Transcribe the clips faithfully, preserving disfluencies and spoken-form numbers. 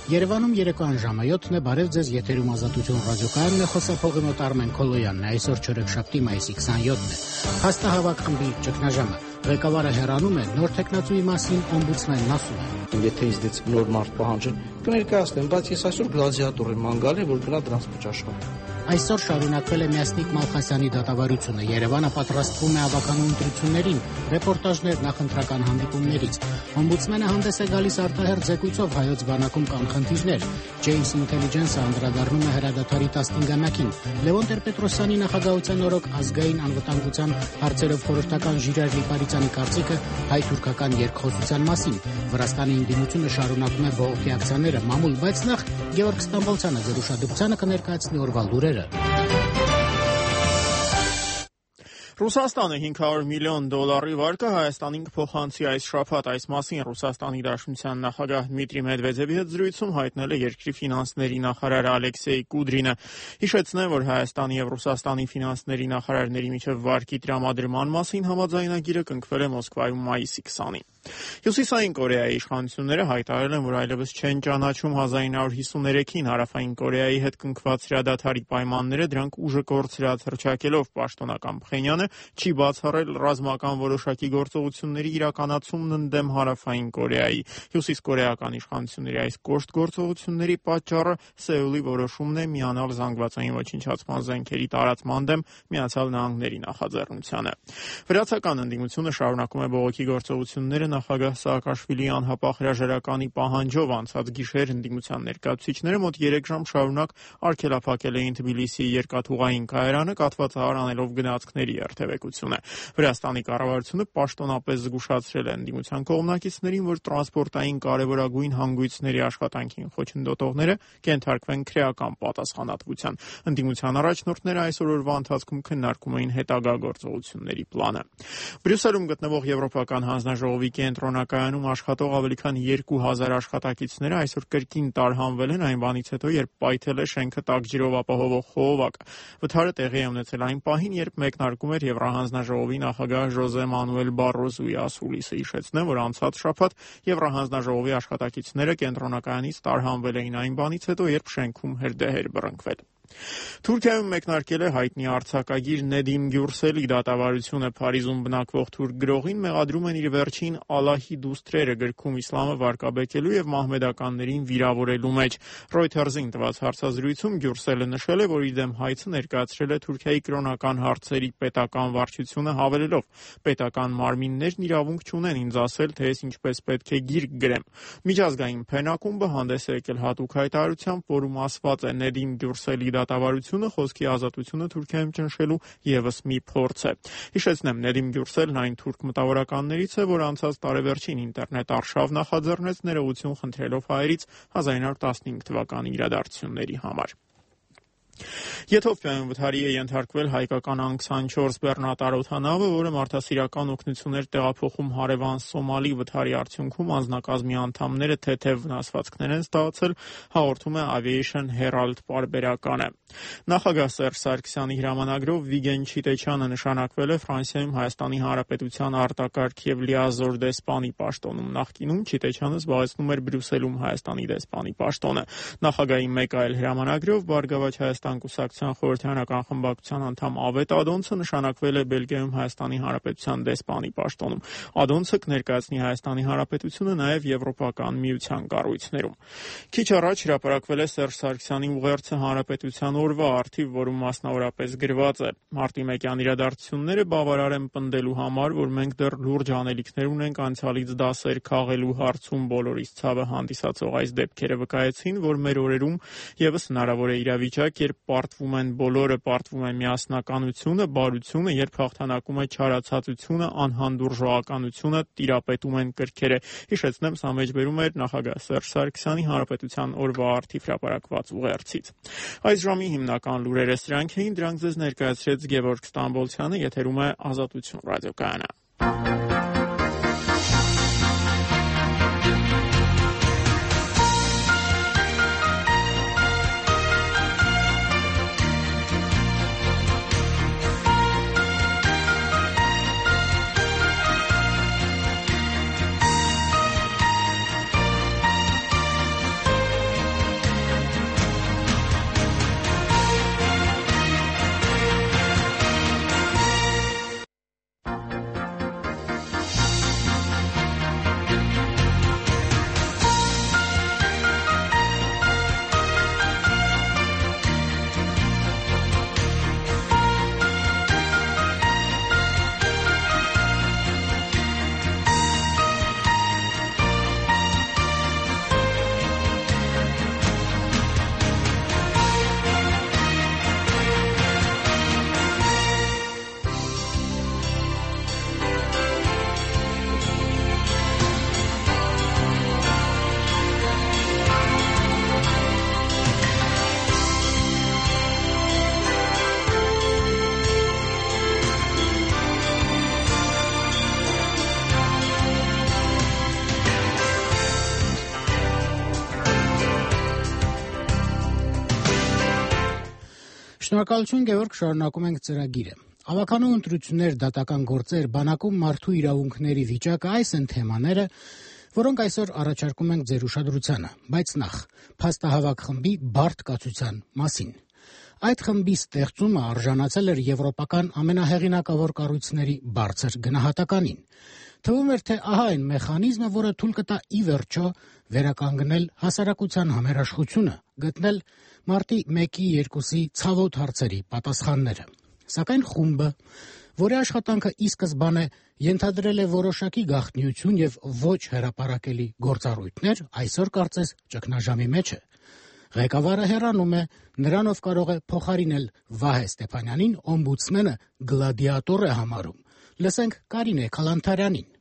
Երևանում երեկոյան ժամը յոթն է, բարև ձեզ, եթերում Ազատություն ռադիոկայանն է, խոսափողի մոտ Արմեն Քոլոյանն է, այսօր չորեքշաբթի մայիսի քսանյոթն է։ Փաստահավաք խմբի ճգնաժամը, ղեկավարը հեռանում է, նոր թեկնածուի մասին օմբուդսմենն ասում է։ Եթե իզդից նոր մարդ պահանջեն, կներկայացնեմ, բայց ես այսօր գլադիատոր եմ անգալի, որ գնա դրանց մեջ աշխատի։ Այսօր շարունակվել է Մյասնիկ Մալխասյանի դատավարությունը։ Երևանը պատրաստվում է ավականու ընտրություններին, ռեպորտաժներ նախընտրական հանդիպումներից։ Օմբուդսմենը հանդես է գալիս արտահերթ զեկույցով հայոց բանակում կան խնդիրներ։ James Intelligence-ը անդրադառնում է հրադադարի տասնհինգամյակին։ Լևոն Տեր-Պետրոսյանի նախագահության օրոք ազգային անվտանգության հարցերով խորհրդական Ժիրայր Լիպարիսյանի կարծիքը հայ-թուրքական երկխոսության մասին։ Վրաստանի ընդդիմությունը շարունակում է բողոքի ակցիաները մամուլ, բայց նախ Գևորգ Ստամբոլցյանը ձեր ուշադրությանը կներկայացնի օրվա լուրերը։ Ռուսաստանը հինգ հարյուր միլիոն դոլարի վարկը Հայաստանին կփոխանցի այս շաբաթ։ Այս մասին Ռուսաստանի Դաշնության նախագահ Դմիտրի Մեդվեդևի հետ զրույցում հայտնել է երկրի ֆինանսների նախարար Ալեքսեյ Կուդրինը։ Հիշեցնեմ, որ Հայաստանի եւ Ռուսաստանի ֆինանսների նախարարների միջև վարկի տրամադրման մասին համաձայնագիրը կնքվել է Մոսկվայում մայիսի քսանին։ Հյուսիսային Կորեայի իշխանությունները հայտարարել են, որ այլևս չեն ճանաչում հազար նույն հարյուր հիսուներեքին Հարավային Կորեայի հետ կնքված հրադադարի պայմանները, դրանք ուժը կորցրած հռչակելով պաշտոնական Փխենյանը չի բացառել ռազմական որոշակի գործողությունների իրականացումն ընդդեմ Հարավային Կորեայի։ Հյուսիսկորեական իշխանությունների այս կոշտ գործողությունների պատճառը Սեուլի որոշումն է միանալ զանգվածային ոչնչացման զենքերի տարածման դեմ Միացյալ Նահանգների նախաձեռնությանը։ Վրացական ընդդիմությունը շարունակում է բողոքի գործողությունները նախագահ Սաակաշվիլիի անհապաղ հրաժարականի պահանջով անցած գիշեր ընդդիմության ներկայացուցիչները մոտ երեք ժամ շարունակ արգելափակել էին Թբիլիսիի երկաթուղային կայարանը, կաթվածահար անելով գնացքների երթևեկությունը։ Վրաստանի կառավարությունը պաշտոնապես զգուշացրել է ընդդիմության կողմնակիցներին, որ տրանսպորտային կարևորագույն հանգույցների աշխատանքին խոչընդոտողները կենթարկվեն քրեական պատասխանատվության։ Ընդդիմության առաջնորդները այսօր օրվա ընթացքում քննարկում էին հետագա գործողությունների պլանը։ Բրյուսելում գտնվող Եվրոպական հանձնաժողովի կենտրոնակայանում աշխատող ավելի քան երկու հազար աշխատակիցները այսօր կրկին տարհանվել են այն բանից հետո, երբ պայթել է շենքը տաքջրով ապահովող խողովակը։ Վթարը տեղի է ունեցել այն պահին, երբ մեկնարկում էր Եվրահանձնաժողովի նախագահ Ժոզե Մանուել Բարրոզուի ասուլիսը։ Հիշեցնեմ, որ անցած շաբաթ Եվրահանձնաժողովի աշխատակիցները կենտրոնակայանից տարհանվել էին այն բանից հետո, երբ շենքում հրդեհ էր բռնկվել։ Թուրքիայում մեկնարկել է հայտնի արձակագիր Նեդիմ Գյուրսելի դատավարությունը։ Փարիզում բնակվող թուրք գրողին մեղադրում են իր վերջին Ալլահի դուստրերը գրքում իսլամը վարկաբեկելու եւ մահմեդականներին վիրավորելու մեջ։ Reuters-ին տված հարցազրույցում Գյուրսելը նշել է, որ իր դեմ հայցը ներկայացրել է Թուրքիայի կրոնական հարցերի պետական վարչությունը, հավելելով. պետական մարմիններն իրավունք չունեն ինձ ասել, թե ես ինչպես պետք է գիրք գրեմ։ Միջազգային փենակումբը հանդես է եկել հատուկ հայտարարությամբ, որում ասված է Նեդիմ Գյուրսելի դատավարությունը խոսքի ազատությունը Թուրքիայում ճնշելու եւս մի փորձ է։ Հիշեցնեմ, Նեդիմ Գյուրսելն այն թուրք մտավորականներից է, որ անցած տարեվերջին ինտերնետ արշավ նախաձեռնեց ներողություն խնդրելով հայերից հազար նույն հարյուր տասնհինգ թվականի իրադարձությունների համար։ Եթովպիայում վթարի է ենթարկվել հայկական ան քսանչորս բեռնատարօդանավը, որը մարդասիրական օգնություն էր տեղափոխում հարևան Սոմալի։ Վթարի արդյունքում անձնակազմի անդամները թեթև վնասվածքներ են ստացել, հաղորդում է Aviation Herald պարբերականը։ Նախագահ Սերժ Սարգսյանի հրամանագրով Վիգեն Չիտեչյանը նշանակվել է Ֆրանսիայում Հայաստանի Հանրապետության արտակարգ եւ լիազոր դեսպանի պաշտոնում։ Նախկինում Չիտեչյանը զբաղեցնում էր Բրյուսելում Հայաստանի դեսպանի պաշտոնը։ Նախագահի մեկ այլ հրամանագրով Բարգավաճ Հայաստան կուսակցության խորհրդարանական խմբակցության անդամ Ավետ Ադոնցը նշանակվել է Բելգիայում Հայաստանի Հանրապետության դեսպանի պաշտոնում։ Ադոնցը կներկայացնի Հայաստանի Հանրապետությունը նաև Եվրոպական միության կառույցներում։ Քիչ առաջ հրապարակվել է Սերժ Սարգսյանի ուղերձը Հանրապետության օրվա առթիվ, որում մասնավորապես գրված է. Մարտի մեկյան իրադարձությունները բավարար են պնդելու համար, որ մենք դեռ լուրջ անելիքներ ունենք անցյալից դասեր քաղելու հարցում։ Բոլորիս ցավը հանդիսացող այս դեպքերը վկայեցին, որ մեր օրերում եւս հնարավոր է իրավիճակ, երբ պարտվում են բոլորը, պարտվում է միասնականությունը, բարությունը, երբ հաղթանակում է չարացածությունը, անհանդուրժողականությունը, տիրապետում են կրքերը։ Հիշեցնեմ, սա մեջբերում էր նախագահ Սերժ Սարգսյանի Հանրապետության օրվա առթիվ հրապարակված ուղերձից։ Այս ժամի հիմնական լուրերը սրանք էին, դրանք ձեզ ներկայացրեց Գևորգ Ստամբոլցյանը, եթերում է Ազատություն ռադիոկայանը։ Շնորհակալություն, Գևորգ, շարունակում ենք ծրագիրը։ Ավականու ընտրություններ, դատական գործեր, բանակում մարդու իրավունքների վիճակը այս են թեմաները, որոնք այսօր առաջարկում ենք ձեր ուշադրությանը, բայց նախ փաստահավաք խմբի բարդ կացության մասին։ Այդ խմբի ստեղծումը արժանացել էր եվրոպական ամենահեղինակավոր կառույցների բարձր գնահատականին։ Թվում էր, թե ահա այն մեխանիզմը, որը թույլ կտա ի վերջո վերականգնել հասարակության համերաշխությունը, գտնել մարտի մեկի երկուսի ցավոտ հարցերի պատասխանները։ Սակայն խումբը, որի աշխատանքը ի սկզբանե ենթադրել է որոշակի գաղտնիություն եւ ոչ հրապարակելի գործառույթներ, այսօր կարծես ճգնաժամի մեջ է։ Ղեկավարը հեռանում է, նրանով կարող է փոխարինել Վահե Ստեփանյանին, օմբուդսմենը գլադիատոր է համարում։ Լսենք Կարինե Քալանթարյանին։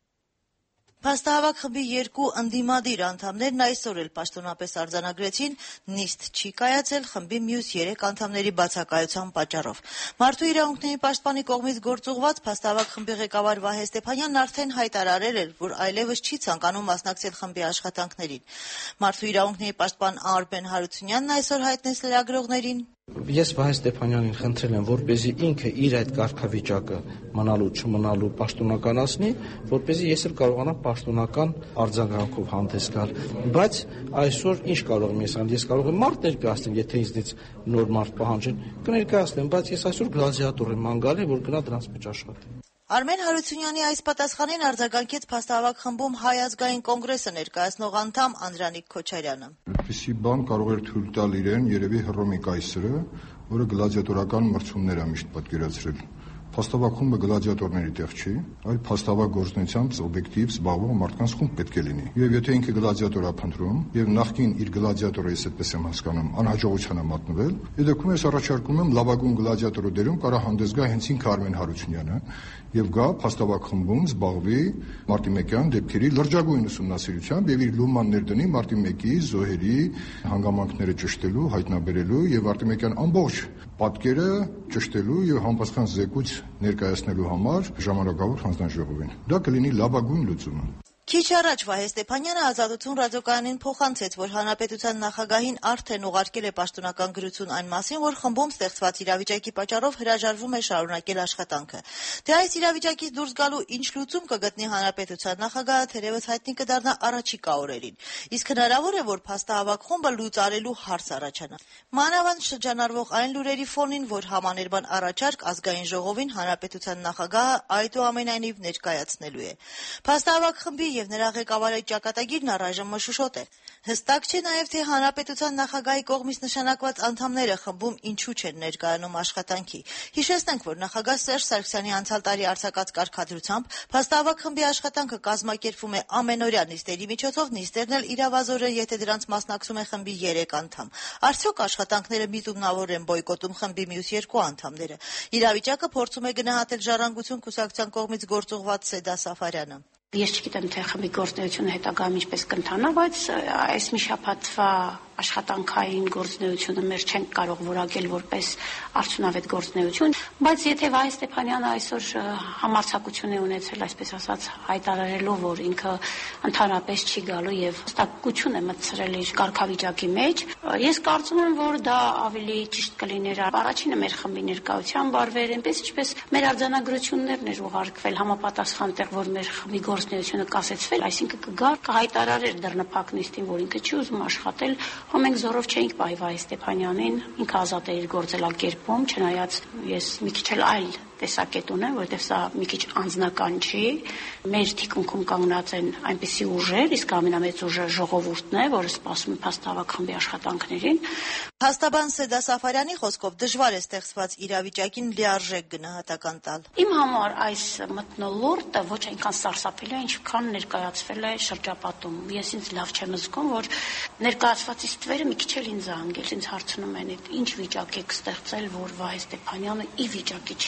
Փաստահավաք խմբի երկու ընդդիմադիր անդամներն այսօր էլ պաշտոնապես արձանագրեցին, նիստ չի կայացել խմբի մյուս երեք անդամների բացակայության պատճառով։ Մարդու իրավունքների պաշտպանի կողմից գործուղված փաստահավաք խմբի ղեկավար Վահե Ստեփանյանն արդեն հայտարարել էր, որ այլևս չի ցանկանում մասնակցել խմբի աշխատանքներին։ Մարդու իրավունքների պաշտպան Արմեն Հարությունյանն այսօր հայտնեց լրագրողներին. Ես Վահե Ստեփանյանին խնդրել եմ, որպեսզի ինքը իր այդ կարգավիճակը մնալու չմնալու պաշտոնականացնի, որպեսզի ես էլ կարողանամ պաշտոնական արձագանքով հանդես գալ։ Բայց այսօր ինչ կարող եմ ես անել, ես կարող եմ մարդ ներկայացնել, եթե ինձնից նոր մարդ պահանջեն, կներկայացնեմ, բայց ես այսօր գլադիատոր եմ անգալի, որ գնա դրանց մեջ աշխատի։ Արմեն Հարությունյանի այս պատասխանին արձագանքեց փաստահավաք խմբում Հայ ազգային կոնգրեսը ներկայացնող անդամ Անդրանիկ Քոչարյանը։ Այդպիսի բան կարող էր թույլ տալ իրեն երևի Հռոմի կայսրը, որը գլադիատորական մրցումներ է միշտ պատկերացրել։ Փաստահավաք խումբը գլադիատորների տեղ չի, այլ փաստահավաք գործունեությամբ օբյեկտիվ զբաղվող մարդկանց խումբ պետք է լինի։ Եվ եթե ինքը գլադիատոր է փնտրում, եւ նախքին իր գլադիատորը, ես այդպես եմ հասկանում, անհաջողության է մատնվել, ի դեպքում ես առաջարկում եմ լավագույն գլադիատորը դերում կարա հանդես գա հենց ինքը Արմեն Հարությունյանը եւ գա փաստահավաք խմբում զբաղվի մարտի մեկյան դեպքերի լրջագույն ուսումնասիրությամբ եւ իր լումաններ դնի մարտի մեկի զոհերի հանգամանքները ճշտելու, հայտնաբերելու եւ մարտի մեկյան ամբողջ պատկերը ճշտելու եւ համապատասխան զեկույց ներկայացնելու համար ժամանակավոր հանձնաժողովին։ Դա կլինի լավագույն լուծումը։ Քիչ առաջ Վահե Ստեփանյանը Ազատություն ռադիոկայանին փոխանցեց, որ Հանրապետության նախագահին արդեն ուղարկել է պաշտոնական գրություն այն մասին, որ խմբում ստեղծված իրավիճակի պատճառով հրաժարվում է շարունակել աշխատանքը։ Թե այս իրավիճակից դուրս գալու ինչ լուծում կգտնի Հանրապետության նախագահը, թերևս հայտնի կդառնա առաջիկա օրերին։ Իսկ հնարավոր է, որ փաստահավաք խումբը լուծարելու հարց առաջանա։ Մանավանդ շրջանառվող այն լուրերի ֆոնին, որ համաներման առաջարկ ազգային ժողովին Հանրապետության նախագահը այդուամենայնիվ ներկայացնելու է։ Փաստահավաք խմբի եւ նրա ղեկավարի ճակատագիրն առայժմ մշուշոտ է։ Հստակ չէ նաեւ, թե Հանրապետության նախագահի կողմից նշանակված անդամները խմբում ինչու չեն ներկայանում աշխատանքի։ Հիշեցնենք, որ նախագահ Սերժ Սարգսյանի անցյալ տարի արձակած կարգադրությամբ փաստահավաք խմբի աշխատանքը կազմակերպվում է ամենօրյա նիստերի միջոցով, նիստերն էլ իրավազոր է, եթե դրանց մասնակցում է խմբի երեք անդամ։ Արդյոք աշխատանքները միտումնավոր են բոյկոտում խմբի մյուս երկու անդամները։ Իրավիճակը փորձում է գնահատել Ժառանգություն կուսակցության կողմից գործուղված Սեդա Սաֆարյանը։ Ես չգիտեմ, թե խմբի գործունեությունը հետագայում ինչպես կընթանա, բայց այս մի շաբաթվա աշխատանքային գործունեությունը մեր չենք կարող որակել որպես արդյունավետ գործունեություն, բայց եթե Վահե Ստեփանյանը այսօր համարձակություն է ունեցել, այսպես ասած, հայտարարելով, որ ինքը ընդհանրապես չի գալու եւ հստակություն է մտցրել իր կարգավիճակի մեջ, ես կարծում եմ, որ դա ավելի ճիշտ կլիներ առաջինը մեր խմբի ներկայությամբ արվեր, այնպես ինչպես մեր արձանագրություններն էր ուղարկվել համապատասխան տեղ, որ մեր խմբի գործունեությունը կասեցվել, այսինքն կգար, կհայտարարեր դռնփակ նիստին, որ ինքը չի ուզում աշխատել, ու մենք զորով չէինք պահի Վահե Ստեփանյանին, ինքը ազատ է իր գործելակերպում, չնայած ես մի քիչ էլ այլ տեսակետ ունեմ, որովհետև սա մի քիչ անձնական չի, մեր թիկունքում կանգնած են այնպիսի ուժեր, իսկ ամենամեծ ուժը ժողովուրդն է, որը սպասում է փաստահավաք խմբի աշխատանքներին։ Փաստաբան Սեդա Սաֆարյանի խոսքով դժվար է ստեղծված իրավիճակին լիարժեք գնահատական տալ։ Իմ համար այս մթնոլորտը ոչ այնքան սարսափելի է, ինչքան ներկայացվել է շրջապատում։ Ես ինձ լավ չեմ զգում, որ ներկայացվածից ստվերը մի քիչ էլ ինձ անգել, ինձ հարցնում են, ինչ վիճակ եք ստեղծել, որ Վահե Ստեփանյանը ի վիճակի չի եղել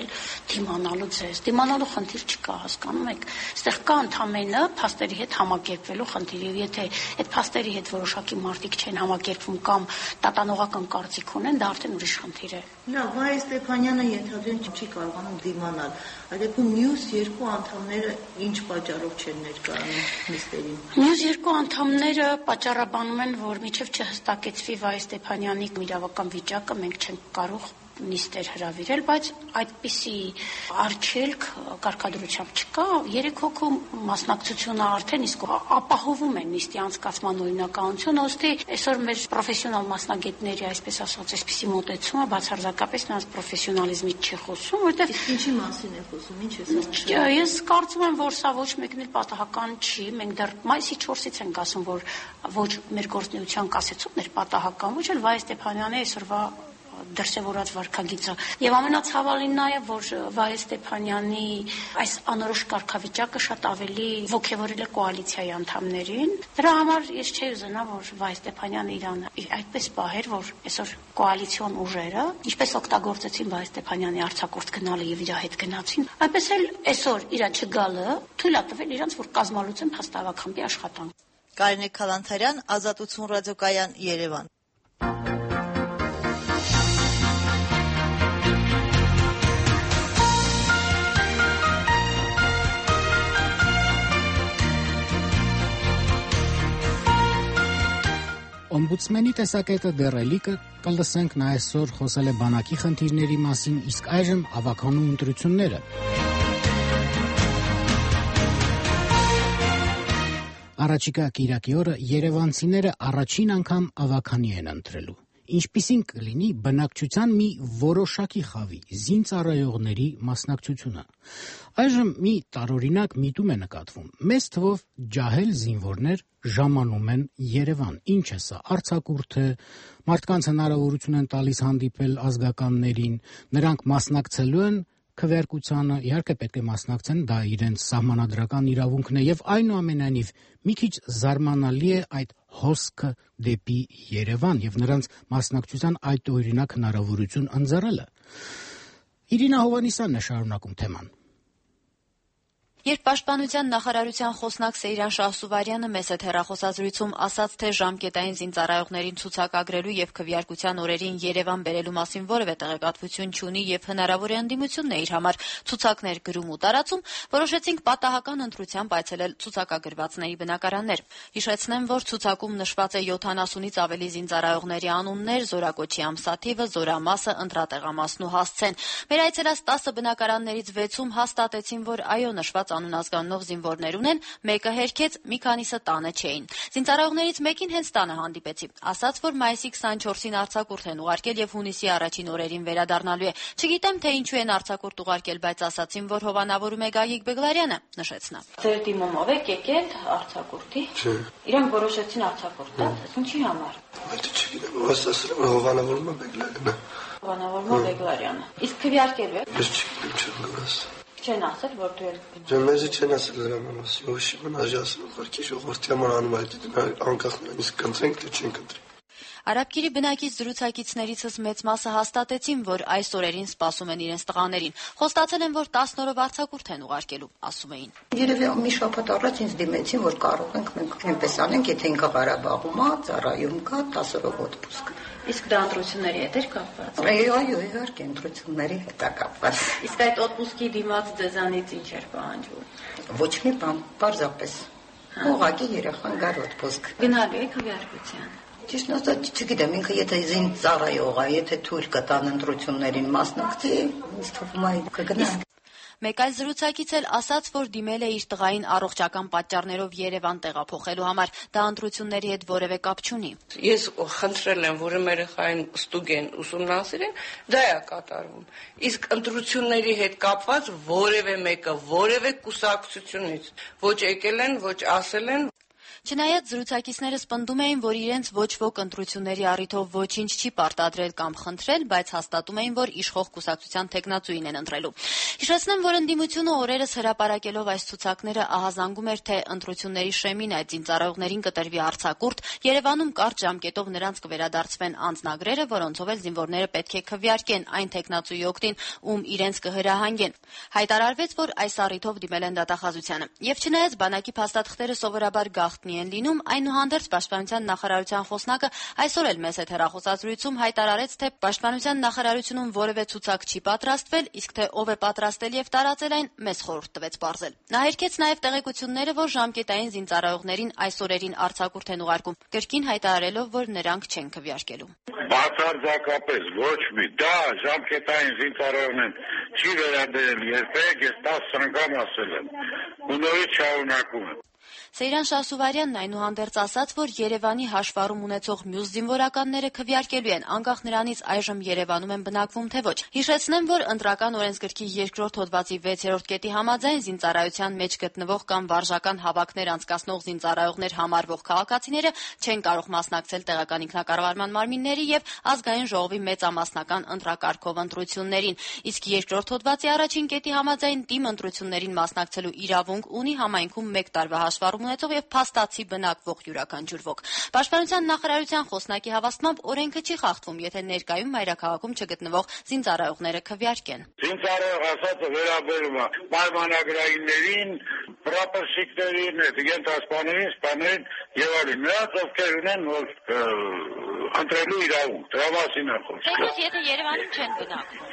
եկել դիմանալու ձեզ։ Դիմանալու խնդիր չկա, հասկանում եք։ Այստեղ կա ընդամենը փաստերի հետ համակերպվելու խնդիր, եւ եթե այդ փաստերի հետ որոշակի մարդիկ չեն համակերպվում կամ տատանողական կարծիք ունեն, դա արդեն ուրիշ խնդիր է։ Լավ, Վահե Ստեփանյանը ենթադրեն չի կարողանում դիմանալ։ Այդ դեպքում մյուս երկու անդամները ինչ պատճառով չեն ներկայանում նիստերին։ Մյուս երկու անդամները պատճառաբանում են, որ մինչև չհստակեցվի Վահե Ստեփանյանի իրավական վիճակը, մենք չենք կարող նիստեր հրավիրել, բայց այդպիսի արգելք կարգադրությամբ չկա։ Երեք հոգու մասնակցությունը արդեն իսկ ապահովում են նիստի անցկացման օրինականությունը, ըստի այսօր մեր պրոֆեսիոնալ մասնագետների, այսպես ասած, այսպիսի մոտեցումը բացարձակապես նրանց պրոֆեսիոնալիզմից չի խոսում, որտեղ ինչի մասին է խոսում, ինչ է սա։ Ես կարծում եմ, որ սա ոչ մեկն էլ պատահական չի։ Մենք դեռ մայիսի չորսից ենք ասում, որ ոչ մեր գործունեության կասեցումն էր պատահական, ոչ էլ Վահե Ստեփանյանի այսօրվա դրսևորած վարքագիծը։ Եվ ամենացավալին նա է, որ Վահե Ստեփանյանի այս անորոշ կարգավիճակը շատ ավելի ոգևորել է կոալիցիայի անդամներին։ Դրա համար ես չէի ուզենա, որ Վահե Ստեփանյանը իրան այդպես պահեր, որ այսօր կոալիցիոն ուժերը ինչպես օգտագործեցին Վահե Ստեփանյանի արձակուրդ գնալը եւ իր հետ գնացին, այնպես էլ այսօր իր չգալը թույլ է տվել իրանց, որ կազմալուծեն փաստավախամբի աշխատանք։ Կարինե Քալանթարյան, Ազատություն ռադիոկայան, Երևան։ Օմբուդսմենի տեսակետը դեռելիկը կլսենք, նա այսօր խոսել է բանակի խնդիրների մասին, իսկ այժմ ավականու ընտրությունները։ Առաջիկա կիրակի օրը երևանցիները առաջին անգամ ավականի են ընտրելու։ Ինչպիսին կլինի բնակչության մի որոշակի խավի զինծառայողների մասնակցությունը։ Այժմ մի տարօրինակ միտում է նկատվում։ Մեծ թվով ջահել զինվորներ ժամանում են Երևան։ Ինչ է սա, արձակուրդ է, մարդկանց հնարավորություն են տալիս հանդիպել ազգականներին, նրանք մասնակցելու են քվեարկությանը, իհարկե պետք է մասնակցեն, դա իրենց սահմանադրական իրավունքն է, եւ այնուամենայնիվ մի քիչ զարմանալի է այդ հոսքը դեպի Երևան եւ նրանց մասնակցության այդ օրինակ հնարավորություն ընձեռելը։ Իրինա Հովանիսյանն է շարունակում թեման։ Երբ Պաշտպանության նախարարության խոսնակ Սեյրան Շահսուվարյանը մեծ հետ հեռախոսազրույցում ասաց, թե ժամկետային զինծառայողներին ցուցակագրելու եւ քվեարկության օրերին Երևան բերելու մասին որևէ տեղեկատվություն չունի եւ հնարավոր է ընդդիմությունն է իր համար ցուցակներ գրում ու տարածում, որոշեցինք պատահական ընտրությամբ այցելել ցուցակագրվածների բնակարաններ։ Հիշեցնեմ, որ ցուցակում նշված է յոթանասունից ավելի զինծառայողների անուններ, զորակոչի ամսաթիվը, զորամասը, ընտրատեղամասն ու հասցեն։ Մեր այցելած տասը բնակարաններից վեցում հաստատեցին, որ այո, նշված անունազգանող զինվորներ ունեն, մեկը հերքեց, մի քանիսը տանը չէին։ Զինծառայողներից մեկին հենց տանը հանդիպեցի։ Ասաց, որ մայիսի քսաներկուսին արձակուրդ են ուղարկել եւ հունիսի առաջին օրերին վերադառնալու է։ Չգիտեմ, թե ինչու են արձակուրդ ուղարկել, բայց ասացին, որ հովանավորում է Գագիկ Բեգլարյանը, նշեց նա։ Ձեր դիմումով եք եկել արձակուրդի։ Չէ։ Իրանք որոշեցին արձակուրդ տալ։ Ինչի համար։ Այդ չգիտեմ, ասացին, որ հովանավորում է Բեգլարյանը։ Հովանավորում է Բեգլարյանը։ Իսկ քվեարկելու եք։ Ես չգիտեմ, չեմ գնաց։ Չեն ասել, որ դու եք գնաց։ Ջան, մեզ չեն ասել դրա մասին, ոչ իմ հաջասն ուղարկի ժողովրդի համար անում այդ անկախ նրանից կընտրենք, թե չենք ընտրի։ Արաբկիրի բնակիչ զրուցակիցներիցս մեծ մասը հաստատեցին, որ այս օրերին սպասում են իրենց տղաներին։ Խոստացել են, որ տասն օրով արձակուրդ են ուղարկելու, ասում էին։ Երևի մի շաբաթ առաջ ինձ դիմեցին, որ կարող ենք մենք այնպես անենք, եթե ինքը Ղարաբաղում է, ծառայում կա, տասը օրով օդպուսկ։ Իսկ դա ընտրությունների հետ էր կապված։ Այո, իհարկե, ընտրությունների հետ է կապված։ Իսկ այդ օդպուսկի դիմաց ձեզանից ինչ էր պահանջվում։ Ոչ մի բան, պարզապես։ Ուղղակի երեխան գար օդպուսկ։ Գնալու եք քվեարկության։ Ճիշտն ասած, չգիտեմ, ինքը եթե զին ծառայող է, եթե թույլ կտան ընտրություններին մասնակցի, ինձ թվում է կգնա։ Մեկ այլ զրուցակից էլ ասաց, որ դիմել է իր տղային առողջական պատճառներով Երևան տեղափոխելու համար, դա ընտրությունների հետ որևէ կապ չունի։ Ես խնդրել եմ, որ իմ երեխային ստուգեն, ուսումնասիրեն, դա է կատարվում։ Իսկ ընտրությունների հետ կապված որևէ մեկը, որևէ կուսակցությունից ոչ եկել են, ոչ ասել են։ Չնայած զրուցակիցները սպնդում էին, որ իրենց ոչ ոք ընտրությունների առիթով ոչինչ չի պարտադրել կամ խնդրել, բայց հաստատում էին, որ իշխող կուսակցության թեկնածուին են ընտրելու։ Հիշեցնեմ, որ ընդդիմությունը օրերս հրապարակելով այս ցուցակները ահազանգում էր, թե ընտրությունների շեմին այդ զինծառայողներին կտրվի արձակուրդ, Երևանում կարճ ժամկետով նրանց կվերադարձվեն անձնագրերը, որոնցով էլ զինվորները պետք է քվեարկեն այն թեկնածուի օգտին, ում իրենց կհրահանգեն։ Հայտարարվեց, որ այս առիթով դիմել են դատախազությանը։ Եվ չնայած բանակի փաստաթղթերը սովորաբար գաղտնի են լինում, այնուհանդերձ Պաշտպանության նախարարության խոսնակը այսօր էլ մեծ հեռախոսազրույցում հայտարարեց, թե Պաշտպանության նախարարությունում որևէ ցուցակ չի պատրաստվել, իսկ թե ով է պատրաստել եւ տարածել այն, մեծ խորհուրդ տվեց պարզել։ Նա հերքեց նաեւ տեղեկությունները, որ ժամկետային զինծառայողներին այս օրերին արձակուրդ են ուղարկում, կրկին հայտարարելով, որ նրանք չեն քվեարկելու։ Բացարձակապես ոչ մի դա ժամկետային զինծառայողն չի վերադերել երբեք, ես տասը անգամ ասել եմ։ Ու նորից շարունակում եմ։ Սեյրան Շահսուվարյանն այնուհանդերձ ասաց, որ Երևանի հաշվառում ունեցող մյուս զինվորականները քվեարկելու են, անկախ նրանից այժմ Երևանում են բնակվում, թե ոչ։ Հիշեցնեմ, որ ընտրական օրենսգրքի երկրորդ հոդվածի վեցերորդ կետի համաձայն զինծառայության մեջ գտնվող կամ վարժական հավաքներ անցկացնող զինծառայողներ համարվող քաղաքացիները չեն կարող մասնակցել տեղական ինքնակառավարման մարմինների եւ ազգային ժողովի մեծամասնական ընտրակարգով ընտրություններին, իսկ երկրորդ հոդվածի առաջին կետի համաձայն թիմ ընտրություններին մասնակցելու իրավունք ունի համայնքում մեկ տարվա հաշվառում ունեցող եւ փաստացի բնակվող յուրաքանչյուր ոք։ Պաշտպանության նախարարության խոսնակի հավաստմամբ օրենքը չի խախտվում, եթե ներկայում մայրաքաղաքում չգտնվող զինծառայողները քվեարկեն։ Զինծառայող ասածը վերաբերում է պայմանագրայիններին, պրապորշիկներին, գենտասպաներին, սպաներին եւ այլն։ Նրանց ովքեր ունեն որ ընտրելու իրավունք, դրա մասին է խոսքը։ Բայց եթե Երևանում չեն բնակվում։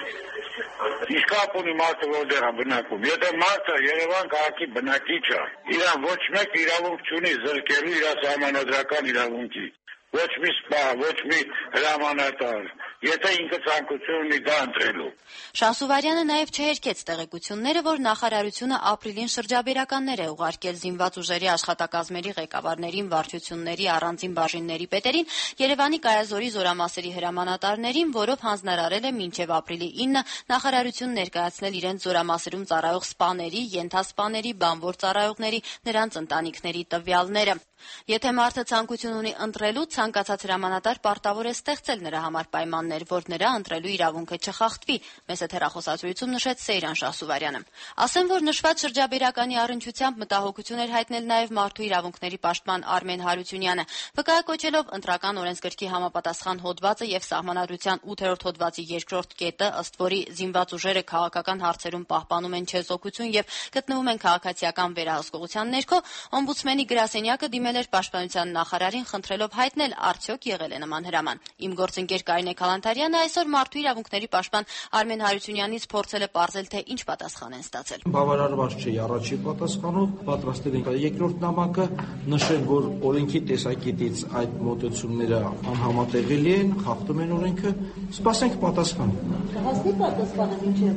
Իսկ կապ ունի մարդը որտեղ է բնակվում։ Եթե մարդը Երևան քաղաքի բնակիչ է, իրան ոչ մեկ իրավունք չունի զրկելու իր սահմանադրական իրավունքի։ Ոչ մի սպա, ոչ մի հրամանատար, եթե ինքը ցանկություն ունի դա ընտրելու։ Շահսուվարյանը նաև չհերքեց տեղեկությունները, որ նախարարությունը ապրիլին շրջաբերականներ է ուղարկել զինված ուժերի աշխատակազմերի ղեկավարներին, վարչությունների, առանձին բաժինների պետերին, Երևանի Կայազորի զորամասերի հրամանատարներին, որով հանձնարարել է մինչև ապրիլի ինը նախարարություն ներկայացնել իրենց զորամասերում ծառայող սպաների, ենթասպաների, բանվոր ծառայողների, նրանց ընտանիքների տվյալները։ Եթե մարդը ցանկություն ունի ընտրելու, ցանկացած հրամանատար պարտավոր է ստեղծել նրա համար պայմաններ, որ նրա ընտրելու իրավունքը չխախտվի, մեծ հեռախոսազրույցում նշեց Սեյրան Շահսուվարյանը։ Ասեմ, որ նշված շրջաբերականի առնչությամբ մտահոգություն էր հայտնել նաև մարդու իրավունքների պաշտպան Արմեն Հարությունյանը, վկայակոչելով ընտրական օրենսգրքի համապատասխան հոդվածը եւ Սահմանադրության ութերորդ հոդվածի երկրորդ կետը, ըստ որի զինված ուժերը քաղաքական հարցերում պահպանում են չեզոքություն եւ գտնվում են քաղաքացիական վերահսկողության ներքո, օմբուդսմենի գրասենյակը դիմել էր Պաշտպանության նախարարին խնդրելով հայտնել արդյոք եղել է նման հրաման։ Իմ գործընկեր Կարինե Քալանթարյանը այսօր մարդու իրավունքների պաշտպան Արմեն Հարությունյանից փորձել է պարզել, թե ինչ պատասխան են ստացել։ Բավարարված չէ առաջին պատասխանով, պատրաստել ենք երկրորդ նամակը, նշել, որ օրենքի տեսակետից այդ մոտեցումները անհամատեղելի են, խախտում են օրենքը, սպասենք պատասխանը։ Հասնի պատասխանը մինչև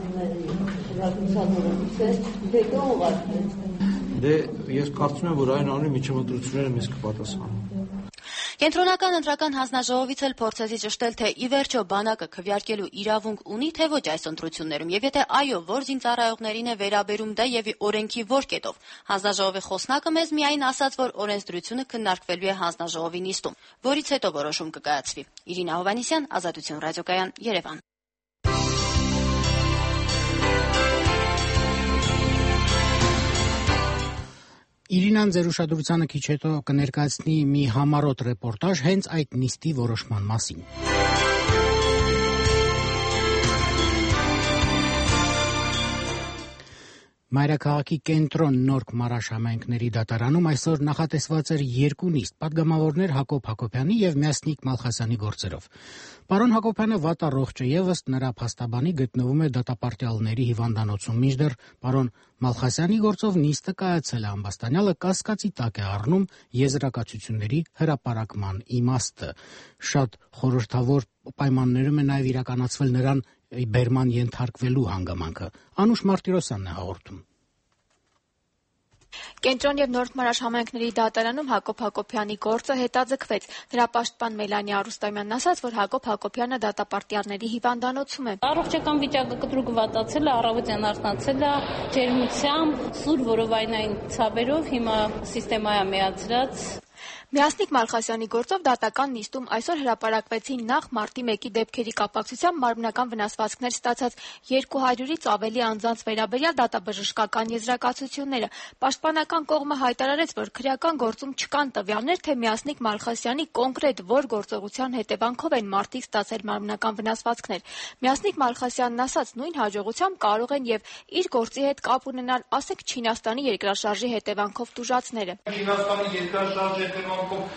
ընտրությունների Դե ես կարծում եմ, որ այն անի միջև ընտրությունները մեզ կպատասխանեն։ Կենտրոնական ընտրական հանձնաժողովից էլ փորձեցի ճշտել, թե ի վերջո բանակը քվեարկելու իրավունք ունի, թե ոչ այս ընտրություններում, եւ եթե այո, որ զինծառայողներին է վերաբերում դա եւ օրենքի որ կետով։ Հանձնաժողովի խոսնակը մեզ միայն ասաց, որ օրենսդրությունը քննարկվելու է հանձնաժողովի նիստում, որից հետո որոշում կկայացվի։ Իրինա Հովհաննիսյան, Ազատություն ռադիոկայան, Երևան։ Իրինան ձեր ուշադրությանը քիչ հետո կներկայացնի մի համառոտ ռեպորտաժ հենց այդ նիստի որոշման մասին։ Մայրաքաղաքի կենտրոն Նորք Մարաշ համայնքների դատարանում այսօր նախատեսված էր երկու նիստ՝ պատգամավորներ Հակոբ Հակոբյանի եւ Մյասնիկ Մալխասյանի գործերով։ Պարոն Հակոբյանը վատառողջ է եւ ըստ նրա փաստաբանի գտնվում է դատապարտյալների հիվանդանոցում, մինչդեռ պարոն Մալխասյանի գործով նիստը կայացել է, ամբաստանյալը կասկածի տակ է առնում եզրակացությունների հրապարակման իմաստը։ Շատ խորհրդավոր պայմաններում է նաեւ իրականացվել նրան բերման ենթարկվելու հանգամանքը։ Անուշ Մարտիրոսյանն է հաղորդում։ Կենտրոն եւ Նորդ Մարաշ համայնքների դատարանում Հակոբ Հակոբյանի գործը հետաձգվեց։ Նրա պաշտպան Մելանիա Արուստամյանն ասաց, որ Հակոբ Հակոբյանը դատապարտյալների հիվանդանոցում է։ Առողջական վիճակը կտրուկ վատացել է, առավոտյան արթնացել է, ջերմությամբ, սուր որովայնային ցավերով, հիմա սիստեմայա միացրած։ Միասնիկ Մալխասյանի գործով դատական նիստում այսօր հրապարակվեցին նախ մարտի մեկի դեպքերի կապակցությամբ մարմնական վնասվածքներ ստացած երկու հարյուրից ավելի անձանց վերաբերյալ դատաբժշկական եզրակացությունները։ Պաշտպանական կողմը հայտարարեց, որ քրեական գործում չկան տվյալներ, թե Միասնիկ Մալխասյանի կոնկրետ որ գործողության հետևանքով են մարտիկ ստացել մարմնական վնասվածքներ։ Միասնիկ Մալխասյանն ասաց, նույն հաջողությամբ կարող են եւ իր գործի հետ կապ ունենալ, ասենք, Չինաստանի երկրաշարժի հետևանքով տուժածները։ Չինաստանի երկրաշարժի հետևանքով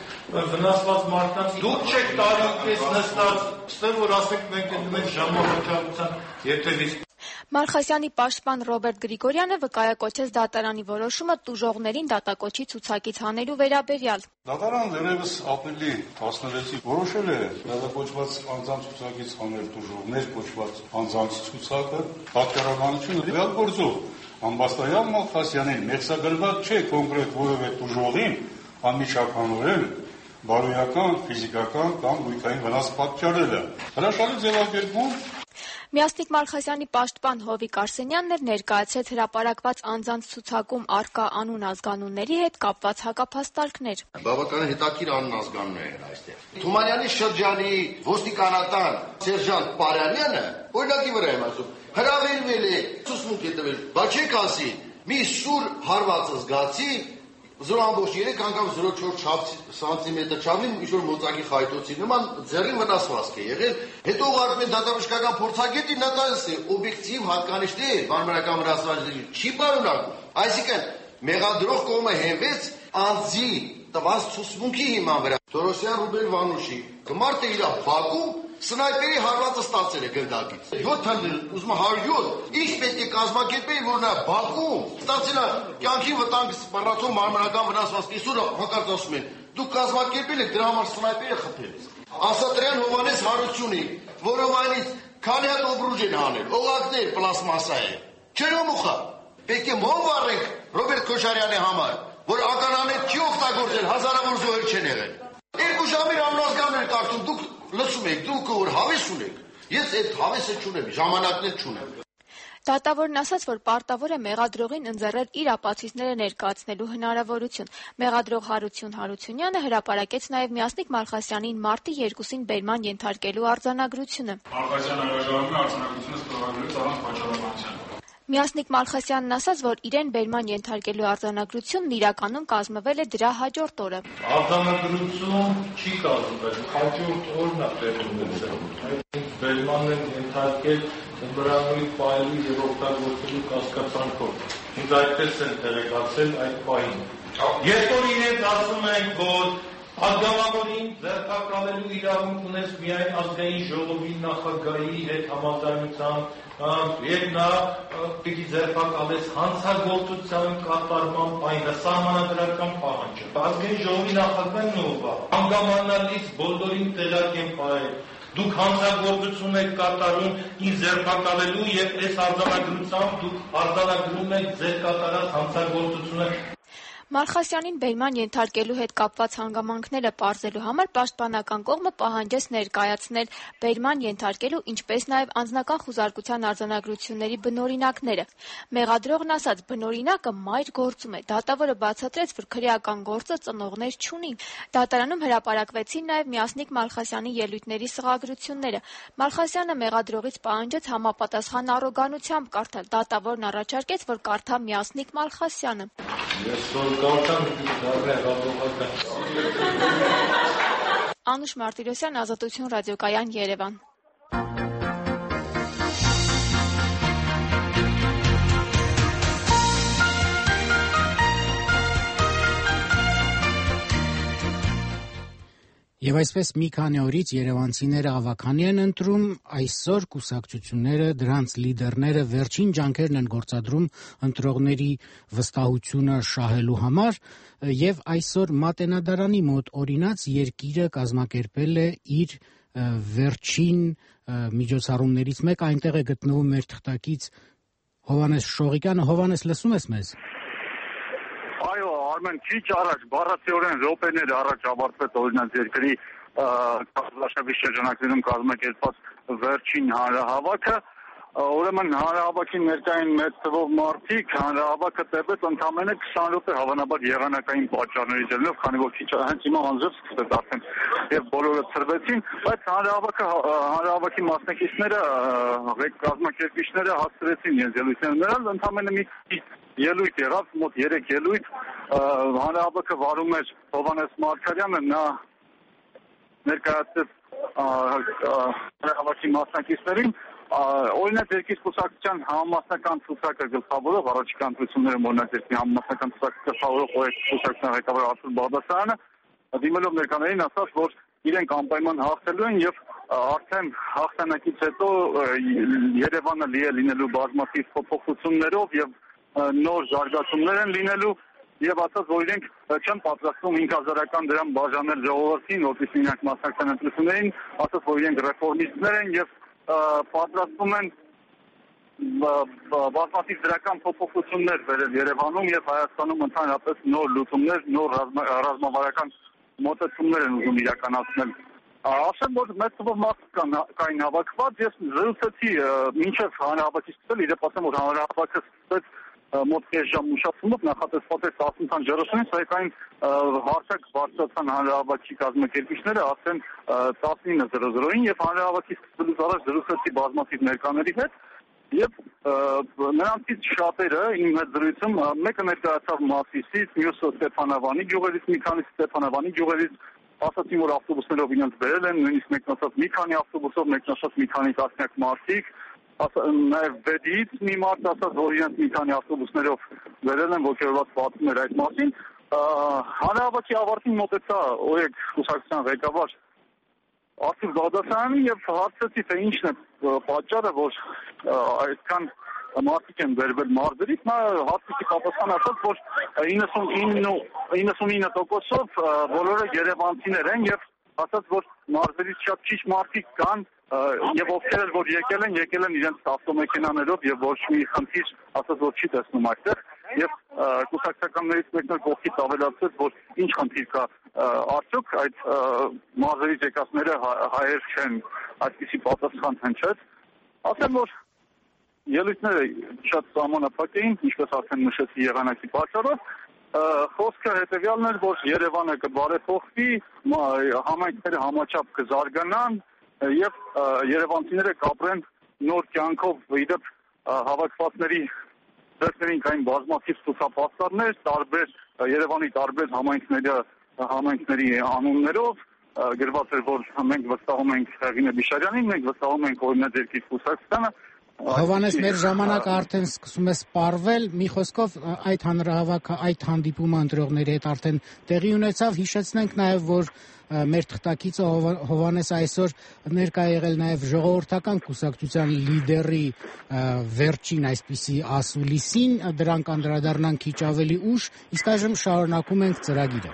վնասված մարդկանց դուք չեք տարի պես նստած, ստեղ որ ասեք մենք ենք ժամանակահատության հետևից։ Մալխասյանի պաշտպան Ռոբերտ Գրիգորյանը վկայակոչեց դատարանի որոշումը տուժողներին դատակոչի ցուցակից հանելու վերաբերյալ։ Դատարանը դեռևս ապրիլի տասնվեցին որոշել է դատակոչված անձանց ցուցակից հանել տուժողներ կոչված անձանց ցուցակը, պատճառաբանությունը դեպի գործով ամբաստայան Մալխասյանին մեղսագրված չէ կոնկրետ որևէ տուժողին անմիջականորեն բարոյական, ֆիզիկական կամ գույքային վնաս պատճառելը։ Հրաշալի ձևակերպում Միասնիկ Մալխասյանի պաշտպան Հովիկ Արսենյանն էլ ներկայացրեց հրապարակված անձանց ցուցակում առկա անուն ազգանունների հետ կապված հակափաստարկներ։ Բավական հետաքրքիր անուն ազգանուններ են այստեղ։ Թումանյանի շրջանի ոստիկանատան սերժանտ Պարյանյանը օրինակի վրա եմ ասում, հրավիրվել է, ցուցմունք է տվել, բայց չեք ասի, մի սուր հարվածը զգացի zero ամբողջ երեք անգամ zero չորս սանտիմետր չափին ինչ-որ մոծակի խայտոցի նման ձեռին վնասվածք է եղել։ Հետո ուղարկում են դատաբժշկական փորձագետի, նա տալիս է օբյեկտիվ հատկանիշներ մարմնական վնասվածքների, չի պարունակում։ Այսինքն մեղադրող կողմը հենվեց անձի տված ցուցմունքի հիման վրա։ Թորոսյան Ռուբել Վանուշի գմարտը իր բակում սնայպերի հարվածը ստացել է գնդակից։ յոթ ուզում հարյուր ինչ պետք է կազմակերպեի, որ նա բակում ստացել է կյանքի վտանգ սպառնացող մարմնական վնասվածք։ Իսուրը հակարծ ասում են, դուք կազմակերպել եք դրա համար սնայպերը խփել։ Ասատրյան Հովանես Հարությունի, որով այնից քանի հատ օբրուջ են հանել, օղակներ պլաստմասա է։ Չերոմուխա, պետք է մոմ վառենք Ռոբերտ Քոչարյանի համար, որ ականանետ չի օգտագործել, հազարավոր զոհեր չեն եղել։ Երկու ժամի ամնազգաններ կարդում, դուք լսում եք, դուք որ հավես ունեք, ես այդ հավեսը չունեմ, ժամանակներ չունեմ։ Դատավորն ասաց, որ պարտավոր է մեղադրողին ընձեռել իր ապացույցները ներկայացնելու հնարավորություն։ Մեղադրող Հարություն Հարությունյանը հրապարակեց նաև Միասնիկ Մալխասյանին մարտի երկուսին բերման ենթարկելու արձանագրությունը։ Մալխասյանը հրաժարվում է արձանագրությունը ստորագրելուց առանց պատճառաբանության։ Միասնիկ Մալխասյանն ասաց, որ իրեն բերման ենթարկելու արձանագրությունն իրականում կազմվել է դրա հաջորդ օրը։ Արձանագրություն չի կազմվել, հաջորդ օրն է տեղի ունեցել։ Բերմանն են ենթարկել վրանոյի ֆայլի եւ օգտագործելու կասկածանքով։ Ինձ այդպես են տեղեկացել այդ պահին։ Երբ որ իրենց ասում են, որ Ադգամավորին ձերբակալելու իրավունք ունես միայն ազգային ժողովի նախագահի հետ համաձայնությամբ, եւ նա պիտի ձերբակալես հանցագործության կատարման պայմանը, սահմանադրական պահանջը։ Ազգային ժողովի նախագահն ով է, հանգամանալից բոլորին տեղակ են պահել։ Դուք հանցագործություն եք կատարում ինձ ձերբակալելու եւ այս արձանագրությամբ դուք արձանագրում եք ձեր կատարած հանցագործությունը։ Մալխասյանին բերման ենթարկելու հետ կապված հանգամանքները պարզելու համար պաշտպանական կողմը պահանջեց ներկայացնել բերման ենթարկելու, ինչպես նաև անձնական խուզարկության արձանագրությունների բնօրինակները։ Մեղադրողն ասաց, բնօրինակը մայր գործում է։ Դատավորը բացատրեց, որ քրեական գործը ծնողներ չունի։ Դատարանում հրապարակվեցին նաև Միասնիկ Մալխասյանի ելույթների սղագրությունները։ Մալխասյանը մեղադրողից պահանջեց համապատասխան առոգանությամբ կարդալ։ Դատավորն առաջարկեց, որ կարդա Միասնիկ Մալխասյանը։ Անուշ Մարտիրոսյան, Ազատություն ռադիոկայան, Երևան։ Եվ այսպես մի քանի օրից երևանցիները ավագանի են ընտրում, այսօր կուսակցությունները, դրանց լիդերները վերջին ջանքերն են գործադրում ընտրողների վստահությունը շահելու համար, եւ այսօր Մատենադարանի մոտ օրինաց երկիրը կազմակերպել է իր վերջին միջոցառումներից մեկը, այնտեղ է գտնվում մեր թղթակից Հովհաննես Շողիկյանը։ Հովհաննես, լսում ես մեզ։ Արմեն քիչ առաջ բառացիորեն րոպեներ առաջ ավարտվեց օրինակ երկրի կազմակերպի շրջանակներում կազմակերպված վերջին հանրահավաքը, ուրեմն հանրահավաքին ներկային մեծ թվով մարդիկ հանրահավաքը տևեց ընդամենը քսան րոպե, հավանաբար եղանակային պատճառներից ելնելով, քանի որ քիչ հենց հիմա անձամբ սկսեց արդեն եւ բոլորը ցրվեցին, բայց հանրահավաքը հանրահավաքի մասնակիցները, կազմակերպիչները հասցրեցին իրենց ելույթները նրան, ընդամենը մի ելույթ եղավ, մոտ երեք ելույթ, հանրահավաքը վարում էր Հովհաննես Մարգարյանը, նա ներկայացրեց հանրահավաքի մասնակիցներին, օրինակ երկիր կուսակցության համամասնական ցուցակը գլխավորող առաջիկա ընտրություններում օրինակ երկրի համամասնական ցուցակը գլխավորող կուսակցության ղեկավար Արթուր Բաղդասարյանը դիմելով ներկաներին ասաց, որ իրենք անպայման հաղթելու են եւ արդեն հաղթանակից հետո Երևանը լի է լինելու բազմաթիվ փոփոխություններով եւ նոր զարգացումներ են լինելու եւ ասաց, որ իրենք չեն պատրաստվում հինգ հազարական դրամ բաժանել ժողովրդին, որպեսզի իրենք մասնակցեն ընտրություններին, ասաց, որ իրենք ռեֆորմիստներ են եւ պատրաստվում են բազմաթիվ դրական փոփոխություններ բերել Երևանում եւ Հայաստանում ընդհանրապես նոր լուծումներ, նոր ռազմավարական մոտեցումներ են ուզում իրականացնել։ Ասեմ, որ մեծ թվով մարդիկ կային հավաքված, ես զրուցեցի մինչև հանրահավաքի սկսել, իրենք ասեմ, որ հանրահավաքը սկսեց մոտ կես ժամ ուշացումով, նախատեսված էր տասնութ ջրոցին, սակայն հարթակ բարձրացան հանրահավաքի կազմակերպիչները արդեն տասնինը զրոզրոյին եւ հանրահավաքի սկսվելուց առաջ զրուցեցի բազմաթիվ ներկաների հետ եւ նրանցից շատերը իմ հետ զրույցում մեկը ներկայացավ Մացիսից, մյուսը Ստեփանավանի գյուղերից, մի քանիսը Ստեփանավանի գյուղերից, ասացին, որ ավտոբուսներով իրենց բերել են, նույնիսկ մեկն ասաց մի քանի ավտոբուսով, մեկն ասաց մի քանի տասնյակ մարդիկ, նաև վեդից մի մարդ ասաց, որ իրենց մի քանի ավտոբուսներով վերել են, ոգևորված պատմում էր այդ մասին։ Հանրահավաքի ավարտին մոտեցա օրեք կուսակցության ղեկավար Արթուր Բաղդասարյանին եւ հարցրեցի, թե ինչն է պատճառը, որ այդքան մարդիկ են վերվել մարզերից, նա հարցի պատասխան ասաց, որ իննսունինը տոկոսով բոլորը երևանցիներ են եւ ասաց, որ մարզերից շատ քիչ մարդիկ կան եւ ովքեր էլ որ եկել են, եկել են իրենց ավտոմեքենաներով եւ ոչ մի խնդիր ասաց, որ չի տեսնում այդտեղ եւ կուսակցականներից մեկն կողքից ավելացրեց, որ ինչ խնդիր կա, արդյոք այդ մարզերից եկածները հայեր չեն, այդպիսի պատասխան հնչեց։ Ասեմ, որ ելույթները շատ սահմանափակ էին, ինչպես արդեն նշեցի եղանակի պատճառով, խոսքը հետեւյալն էր, որ Երևանը կբարեփոխվի, համայնքները համաչափ կզարգանան եւ երևանցիները կապրեն նոր կյանքով, իդեպ հավաքվածների ձեռքերին կային բազմաթիվ ցուցապաստառներ, տարբեր Երևանի տարբեր համայնքների համայնքների անուններով, գրված էր, որ մենք վստահում ենք Հեղինե Բիշարյանին, մենք վստահում ենք օրինակ երկիր կուսակցությանը։ Հովհաննես, մեր ժամանակը արդեն սկսում է սպառվել, մի խոսքով այդ հանրահավաքը, այդ հանդիպումը ընտրողների հետ արդեն տեղի ունեցավ, հիշեցնենք նաև, որ մեր թղթակիցը Հովհաննես այսօր ներկա եղել նաև ժողովրդական կուսակցության լիդերի վերջին այսպիսի ասուլիսին, դրան կանդրադառնանք քիչ ավելի ուշ, իսկ այժմ շարունակում ենք ծրագիրը։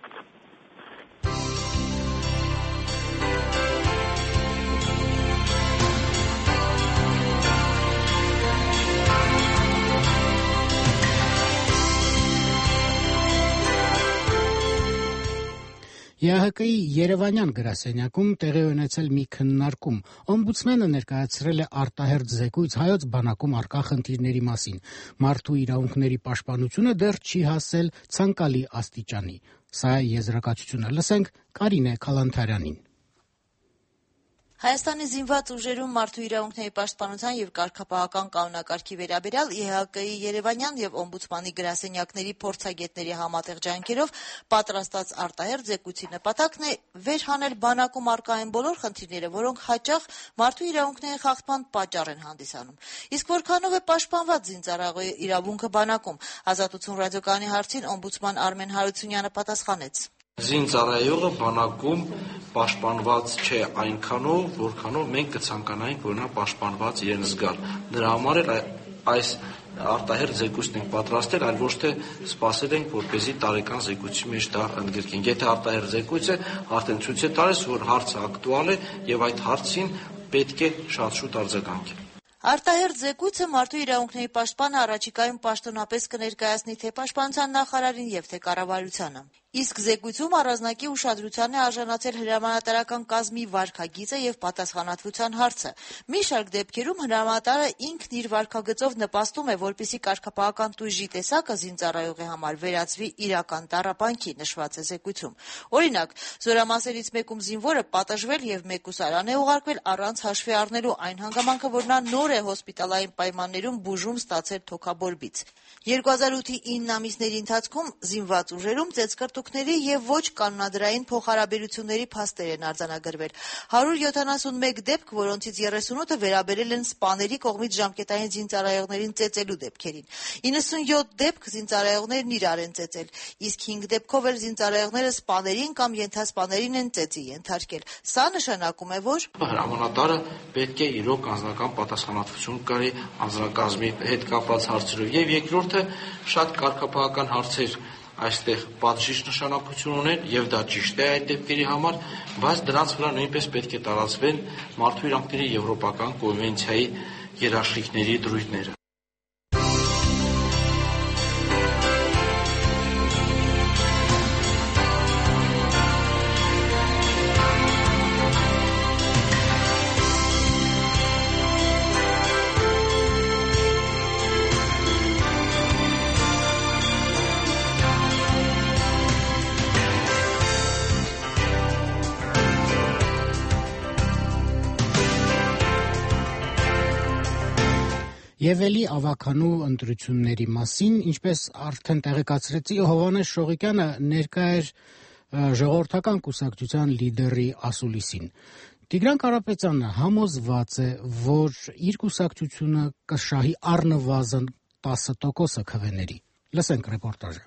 ԵԱՀԿ-ի Երևանյան գրասենյակում տեղի ունեցել մի քննարկում։ Օմբուդսմենը ներկայացրել է արտահերթ զեկույց հայոց բանակում առկա խնդիրների մասին։ Մարդու իրավունքների պաշտպանությունը դեռ չի հասել ցանկալի աստիճանի։ Սա է եզրակացությունը։ Լսենք Կարինե Քալանթարյանին։ Հայաստանի զինված ուժերում մարդու իրավունքների պաշտպանության եւ կարգապահական կանոնակարգի վերաբերյալ ԵԱՀԿ-ի Երևանյան եւ Օմբուդսմանի գրասենյակների փորձագետների համատեղ ջանքերով պատրաստած արտահերթ զեկույցի նպատակն է վերհանել բանակում առկա այն բոլոր խնդիրները, որոնք հաճախ մարդու իրավունքների խախտման պատճառ են հանդիսանում։ Իսկ որքանով է պաշտպանված զինծառայողի իրավունքը բանակում, Ազատություն ռադիոկայանի հարցին օմբուդսման Արմեն Հարությունյանը պատասխանեց. Զինծառայողը բանակում պաշտպանված չէ այնքանով, որքանով մենք կցանկանայինք, որ նա պաշտպանված իրեն զգալ։ Նրա համար էլ այս արտահերթ զեկույցն ենք պատրաստել, այլ ոչ թե սպասել ենք, որպեսզի տարեկան զեկույցի մեջ դա ընդգրկենք։ Եթե արտահերթ զեկույց է, արդեն ցույց է տալիս, որ հարցը ակտուալ է եւ այդ հարցին պետք է շատ շուտ արձագանքել։ Արտահերթ զեկույցը մարդու իրավունքների պաշտպանը առաջիկայում պաշտոնապես կներկայացնի թե պաշտպանության նախարարին եւ թե կառավարությանը։ Իսկ զեկույցում առանձնակի ուշադրության է արժանացել հրամանատարական կազմի վարքագիծը եւ պատասխանատվության հարցը։ Մի շարք դեպքերում հրամանատարը ինքն իր վարքագծով նպաստում է, որպեսզի կարգապահական տույժի տեսակը զինծառայողի համար վերածվի իրական տառապանքի, նշված է զեկույցում։ Օրինակ, զորամասերից մեկում զինվորը պատժվել եւ մեկուսարան է ուղարկվել առանց հաշվի առնելու այն հանգամանքը, որ նա նոր է հոսպիտալային պայմաններում բուժում ստացել թոքաբորբից։ երկու հազար ութի ինը ամիսների ընթացքում զինված ուժերում ծեծկռտուքների եւ ոչ կանոնադրային փոխհարաբերությունների փաստեր են արձանագրվել։ հարյուր յոթանասունմեկ դեպք, որոնցից երեսունութը վերաբերել են սպաների կողմից ժամկետային զինծառայողներին ծեծելու դեպքերին։ իննսունյոթ դեպք զինծառայողներն իրար են ծեծել, իսկ հինգ դեպքով էլ զինծառայողները սպաներին կամ ենթասպաներին են ծեծի ենթարկել։ Սա նշանակում է, որ հրամանատարը պետք է իրոք անձնական պատասխանատվություն կրի անձնակազմի հետ կապված հարցերով, եւ երկրորդը շատ կարգապահական հարցեր այստեղ պատժիչ նշանակություն ունեն եւ դա ճիշտ է այդ դեպքերի համար, բայց դրանց վրա նույնպես պետք է տարածվեն մարդու իրավունքների եվրոպական կոնվենցիայի երաշխիքների դրույթները։ Եվ էլի ավականու ընտրությունների մասին, ինչպես արդեն տեղեկացրեցի, Հովհաննես Շողիկյանը ներկա էր ժողովրդական կուսակցության լիդերի ասուլիսին։ Տիգրան Կարապետյանը համոզված է, որ իր կուսակցությունը կշահի առնվազն տասը տոկոսը քվեների։ Լսենք ռեպորտաժը։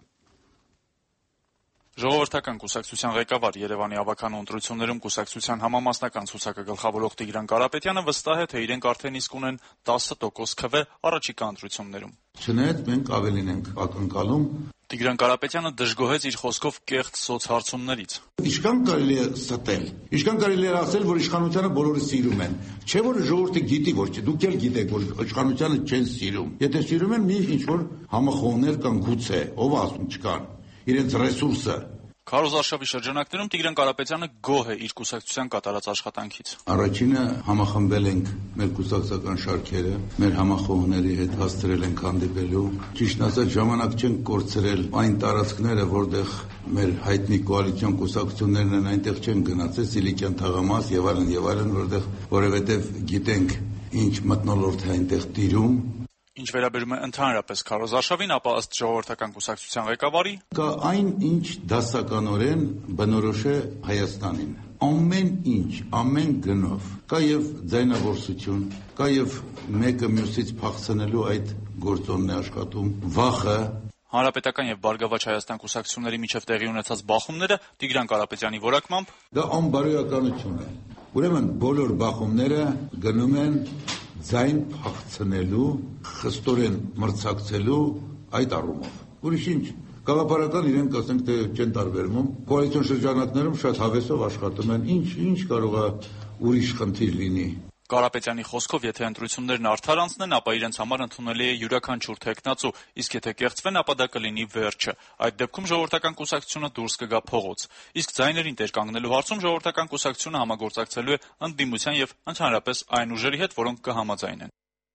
Ժողովրդական կուսակցության ղեկավար Երևանի ավականու ընտրություններում կուսակցության համամասնական ցուցակը գլխավորող Տիգրան Կարապետյանը վստահ է, թե իրենք արդեն իսկ ունեն տասը տոկոս քվե առաջիկա ընտրություններում։ Չնայած մենք ավելին ենք ակնկալում։ Տիգրան Կարապետյանը դժգոհեց իր խոսքով կեղծ սոցհարցումներից։ Ինչքան կարելի է ստել, ինչքան կարելի է ասել, որ իշխանությունը բոլորը սիրում են։ Չէ՞ որ ժողովուրդը գիտի, որ չէ, դուք էլ գիտեք, որ իշխանությունը չեն սիրում։ Եթե սիրում են, մի ինչ որ համախոհներ կան գուցե, ով ասում չկան, իրենց ռեսուրսը։ Քարոզարշավի շրջանակներում Տիգրան Կարապետյանը գոհ է իր կուսակցության կատարած աշխատանքից։ Առաջինը համախմբել ենք մեր կուսակցական շարքերը, մեր համախոհների հետ հաստրել ենք հանդիպելու։ Ճիշտ ասած, ժամանակ չենք կորցրել այն տարածքները, որտեղ մեր հայտնի կոալիցիոն կուսակցություններն են, այնտեղ չեն գնացել, Սիլիկյան թաղամաս եւ այլն եւ այլն, որտեղ որովհետեւ գիտենք ինչ մթնոլորտ է այնտեղ տիրում։ Ինչ վերաբերում է ընդհանրապես քարոզարշավին, ապա ըստ ժողովրդական կուսակցության ղեկավարի կա այն, ինչ դասականորեն բնորոշ է Հայաստանին։ Ամեն ինչ, ամեն գնով կա եւ ձայնավորսություն, կա եւ մեկը մյուսից փախցնելու այդ գործոնն է աշխատում, վախը։ Հանրապետական եւ Բարգավաճ Հայաստան կուսակցությունների միջև տեղի ունեցած բախումները Տիգրան Կարապետյանի որակմամբ դա անբարոյականություն է։ Ուրեմն բոլոր բախումները գնում են ձայն փախցնելու, խստորեն մրցակցելու այդ առումով։ Ուրիշ ինչ, գաղափարական իրենք ասենք թե չեն տարբերվում, կոալիցիոն շրջանակներում շատ հավեսով աշխատում են, ինչ ինչ կարող է ուրիշ խնդիր լինի։ Կարապետյանի խոսքով, եթե ընտրություններն արդար անցնեն, ապա իրենց համար ընդունելի է յուրաքանչյուր թեկնածու, իսկ եթե կեղծվեն, ապա դա կլինի վերջը։ Այդ դեպքում ժողովրդական կուսակցությունը դուրս կգա փողոց։ Իսկ ձայներին տեր կանգնելու հարցում ժողովրդական կուսակցությունը համագործակցելու է ընդդիմության եւ ընդհանրապես այն ուժերի հետ, որոնք կհամաձայնեն։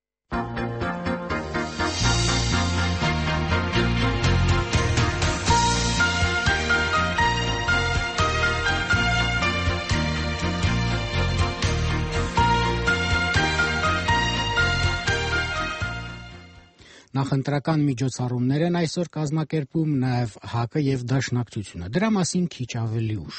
Նախընտրական միջոցառումներ են այսօր կազմակերպում նաև ՀԱԿ-ը եւ Դաշնակցությունը։ Դրա մասին քիչ ավելի ուշ։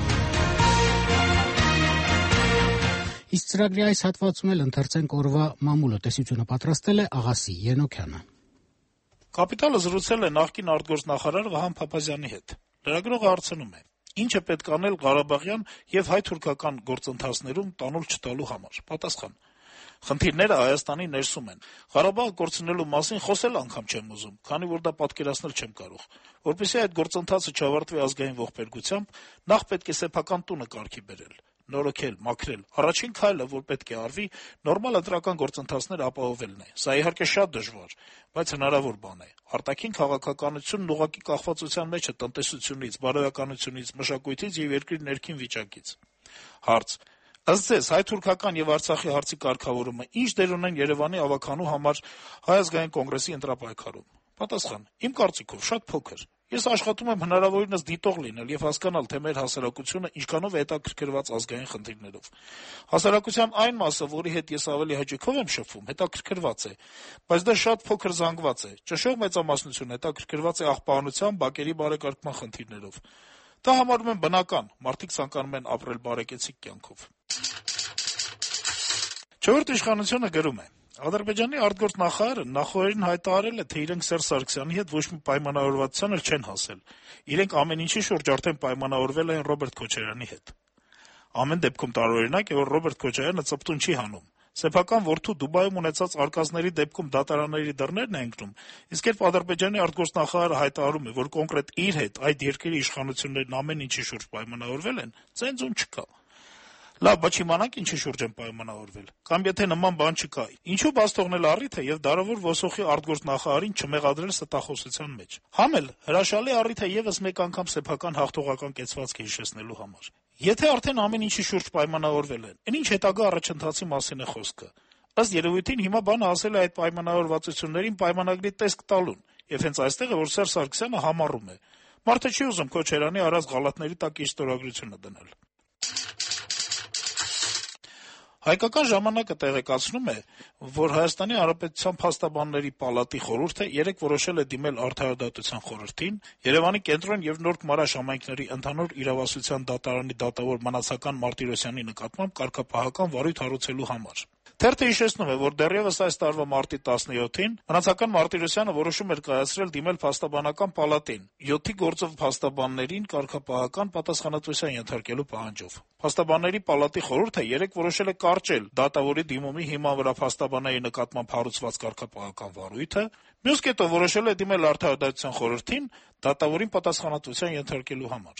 Իսկ ծրագրի այս հատվածում էլ ընթերցենք օրվա մամուլը։ Տեսությունը պատրաստել է Աղասի Ենոքյանը։ Կապիտալը զրուցել է նախկին արտգործնախարար Վահան Փափազյանի հետ։ Լրագրողը հարցնում է. ինչ է պետք անել Ղարաբաղյան եւ հայ-թուրքական գործընթացներում տանուլ չտալու համար։ Պատասխան. խնդիրները Հայաստանի ներսում են։ Ղարաբաղը կորցնելու մասին խոսել անգամ չեմ ուզում, քանի որ դա պատկերացնել չեմ կարող։ Որպեսզի այդ գործընթացը չավարտվի ազգային ողբերգությամբ, նախ պետք է սեփական տունը կարգի բերել։ նորոգել, մաքրել։ Առաջին քայլը, որ պետք է արվի, նորմալ ընտրական գործընթացներ ապահովելն է։ Սա իհարկե շատ դժվար, բայց հնարավոր բան է։ Արտաքին քաղաքականությունն ուղղակի կախվածության մեջ է տնտեսությունից, բարոյականությունից, մշակույթից եւ երկրի ներքին վիճակից։ Հարց. ըստ ձեզ, հայ-թուրքական եւ Արցախի հարցի կարգավորումը ինչ դեր ունեն Երևանի ավականու համար Հայ ազգային կոնգրեսի ընտրապայքարում։ Պատասխան. իմ կարծիքով շատ փոքր։ Ես աշխատում եմ հնարավորինս դիտող լինել եւ հասկանալ, թե մեր հասարակությունը ինչքանով է հետաքրքրված ազգային խնդիրներով։ Հասարակության այն մասը, որի հետ ես ավելի հաճույքով եմ շփվում, հետաքրքրված է, բայց դա շատ փոքր զանգված է։ Ճշող մեծամասնությունը հետաքրքրված է աղբահանության, բակերի բարեկարգման խնդիրներով։ Դա համարում եմ բնական, մարդիկ ցանկանում են ապրել բարեկեցիկ կյանքով։ Չորրորդ իշխանությունը գրում է. Ադրբեջանի արտգործնախարարը նախորդին հայտարարել է, թե իրենք Սերժ Սարգսյանի հետ ոչ մի պայմանավորվածության էլ չեն հասել։ Իրենք ամեն ինչի շուրջ արդեն պայմանավորվել են Ռոբերտ Քոչարյանի հետ։ Ամեն դեպքում տարօրինակ է, որ Ռոբերտ Քոչարյանը ծպտուն չի հանում։ Սեփական որդու Դուբայում ունեցած արկածների դեպքում դատարանների դռներն է ընկնում, իսկ երբ Ադրբեջանի արտգործնախարարը հայտարարում է, որ կոնկրետ իր հետ այդ երկրի իշխանություններն ամեն ինչի շուրջ պայմանավորվել են, ցենզուն չկա։ Լավ, բայց իմանանք ինչի շուրջ են պայմանավորվել։ Կամ եթե նման բան չկա, ինչու բաց թողնել առիթը եւ դարավոր ոսոխի արտգործնախարարին չմեղադրել ստախոսության մեջ։ Համ էլ հրաշալի առիթ է եւս մեկ անգամ սեփական հաղթողական կեցվածքը հիշեցնելու համար։ Եթե արդեն ամեն ինչի շուրջ պայմանավորվել են, ինչ հետագա առաջընթացի մասին է խոսքը։ Ըստ երևույթին հիմա բանը ասել է այդ պայմանավորվածություններին պայմանագրի տեսք տալուն, եւ հենց այստեղ է, որ Սերժ Սարգսյանը համառում է։ Մարդը չի ուզում Քոչարյանի արած գաղափարների տակ իր ստորագրությունը դնել։ Հայկական ժամանակը տեղեկացնում է, որ Հայաստանի Հանրապետության փաստաբանների պալատի խորհուրդը երեկ որոշել է դիմել Արդարադատության խորհրդին, Երևանի կենտրոն եւ Նորք Մարաշ համայնքների ընդհանուր իրավասության դատարանի դատավոր Մանացական Մարտիրոսյանի նկատմամբ կարգապահական վարույթ հարուցելու համար։ Թերթը հիշեցնում է, որ դեռևս այս տարվա մարտի տասնյոթին Մանացական Մարտիրոսյանը որոշում էր կայացրել դիմել փաստաբանական պալատին յոթի գործով փաստաբաններին կարգապահական պատասխանատվության ենթարկելու պահանջով։ Փաստաբանների պալատի խորհուրդը երեկ որոշել է կարճել դատավորի դիմումի հիման վրա փաստաբանների նկատմամբ հարուցված կարգապահական վարույթը, մյուս կետով որոշել է դիմել Արդարադատության խորհրդին դատավորին պատասխանատվության ենթարկելու համար։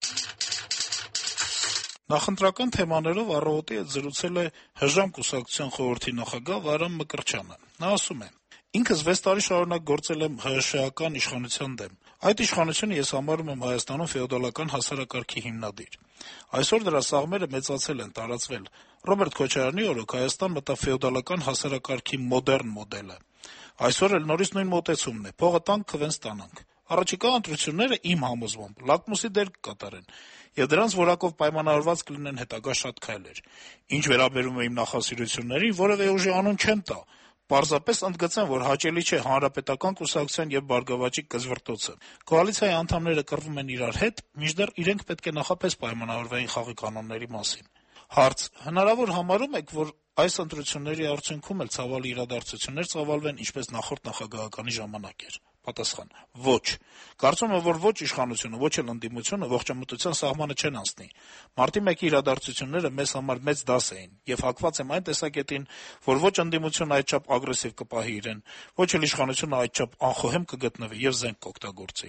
Նախընտրական թեմաներով առավոտի հետ զրուցել է ՀԺԱՄ կուսակցության խորհրդի նախագահ Վարամ Մկրտչյանը։ Նա ասում է. Ինքս վեց տարի շարունակ գործել եմ ՀՀՇ-ական իշխանության դեմ։ Այդ իշխանությունը ես համարում եմ Հայաստանում ֆեոդալական հասարակարգի հիմնադիր։ Այսօր դրա սաղմերը մեծացել են, տարածվել։ Ռոբերտ Քոչարյանի օրոք Հայաստան մտավ ֆեոդալական հասարակարգի մոդեռն մոդելը։ Այսօր էլ նորից նույն մոտեցումն է՝ փողը տանք, քվեն ստանանք։ Առաջիկա ընտրությունները իմ համոզմամբ լակմուսի դեր կկատարեն, եւ դրանց որակով պայմանավորված կլինեն հետագա շատ քայլեր։ Ինչ վերաբերում է իմ նախասիրություններին, որևէ ուժի անուն չեմ տա, պարզապես ընդգծեմ, որ հաճելի չէ Հանրապետական կուսակցության եւ Բարգավաճի կզվրտոցը։ Կոալիցիայի անդամները կռվում են իրար հետ, մինչդեռ իրենք պետք է նախապես պայմանավորվեին խաղի կանոնների մասին։ Հարց. հնարավոր համարում եք, որ այս ընտրությունների արդյունքում էլ ցավալի իրադարձություններ ծավալվեն, ինչպես նախորդ նախագահականի ժամանակ էր։ Պատասխան. ոչ։ Կարծում եմ, որ ոչ իշխանությունը, ոչ էլ ընդդիմությունը ողջամտության սահմանը չեն անցնի։ Մարտի մեկի իրադարձությունները մեզ համար մեծ դաս էին, եւ հակված եմ այն տեսակետին, որ ոչ ընդդիմությունը այդչափ ագրեսիվ կպահի իրեն, ոչ էլ իշխանությունը այդչափ անխոհեմ կգտնվի եւ զենք կօգտագործի։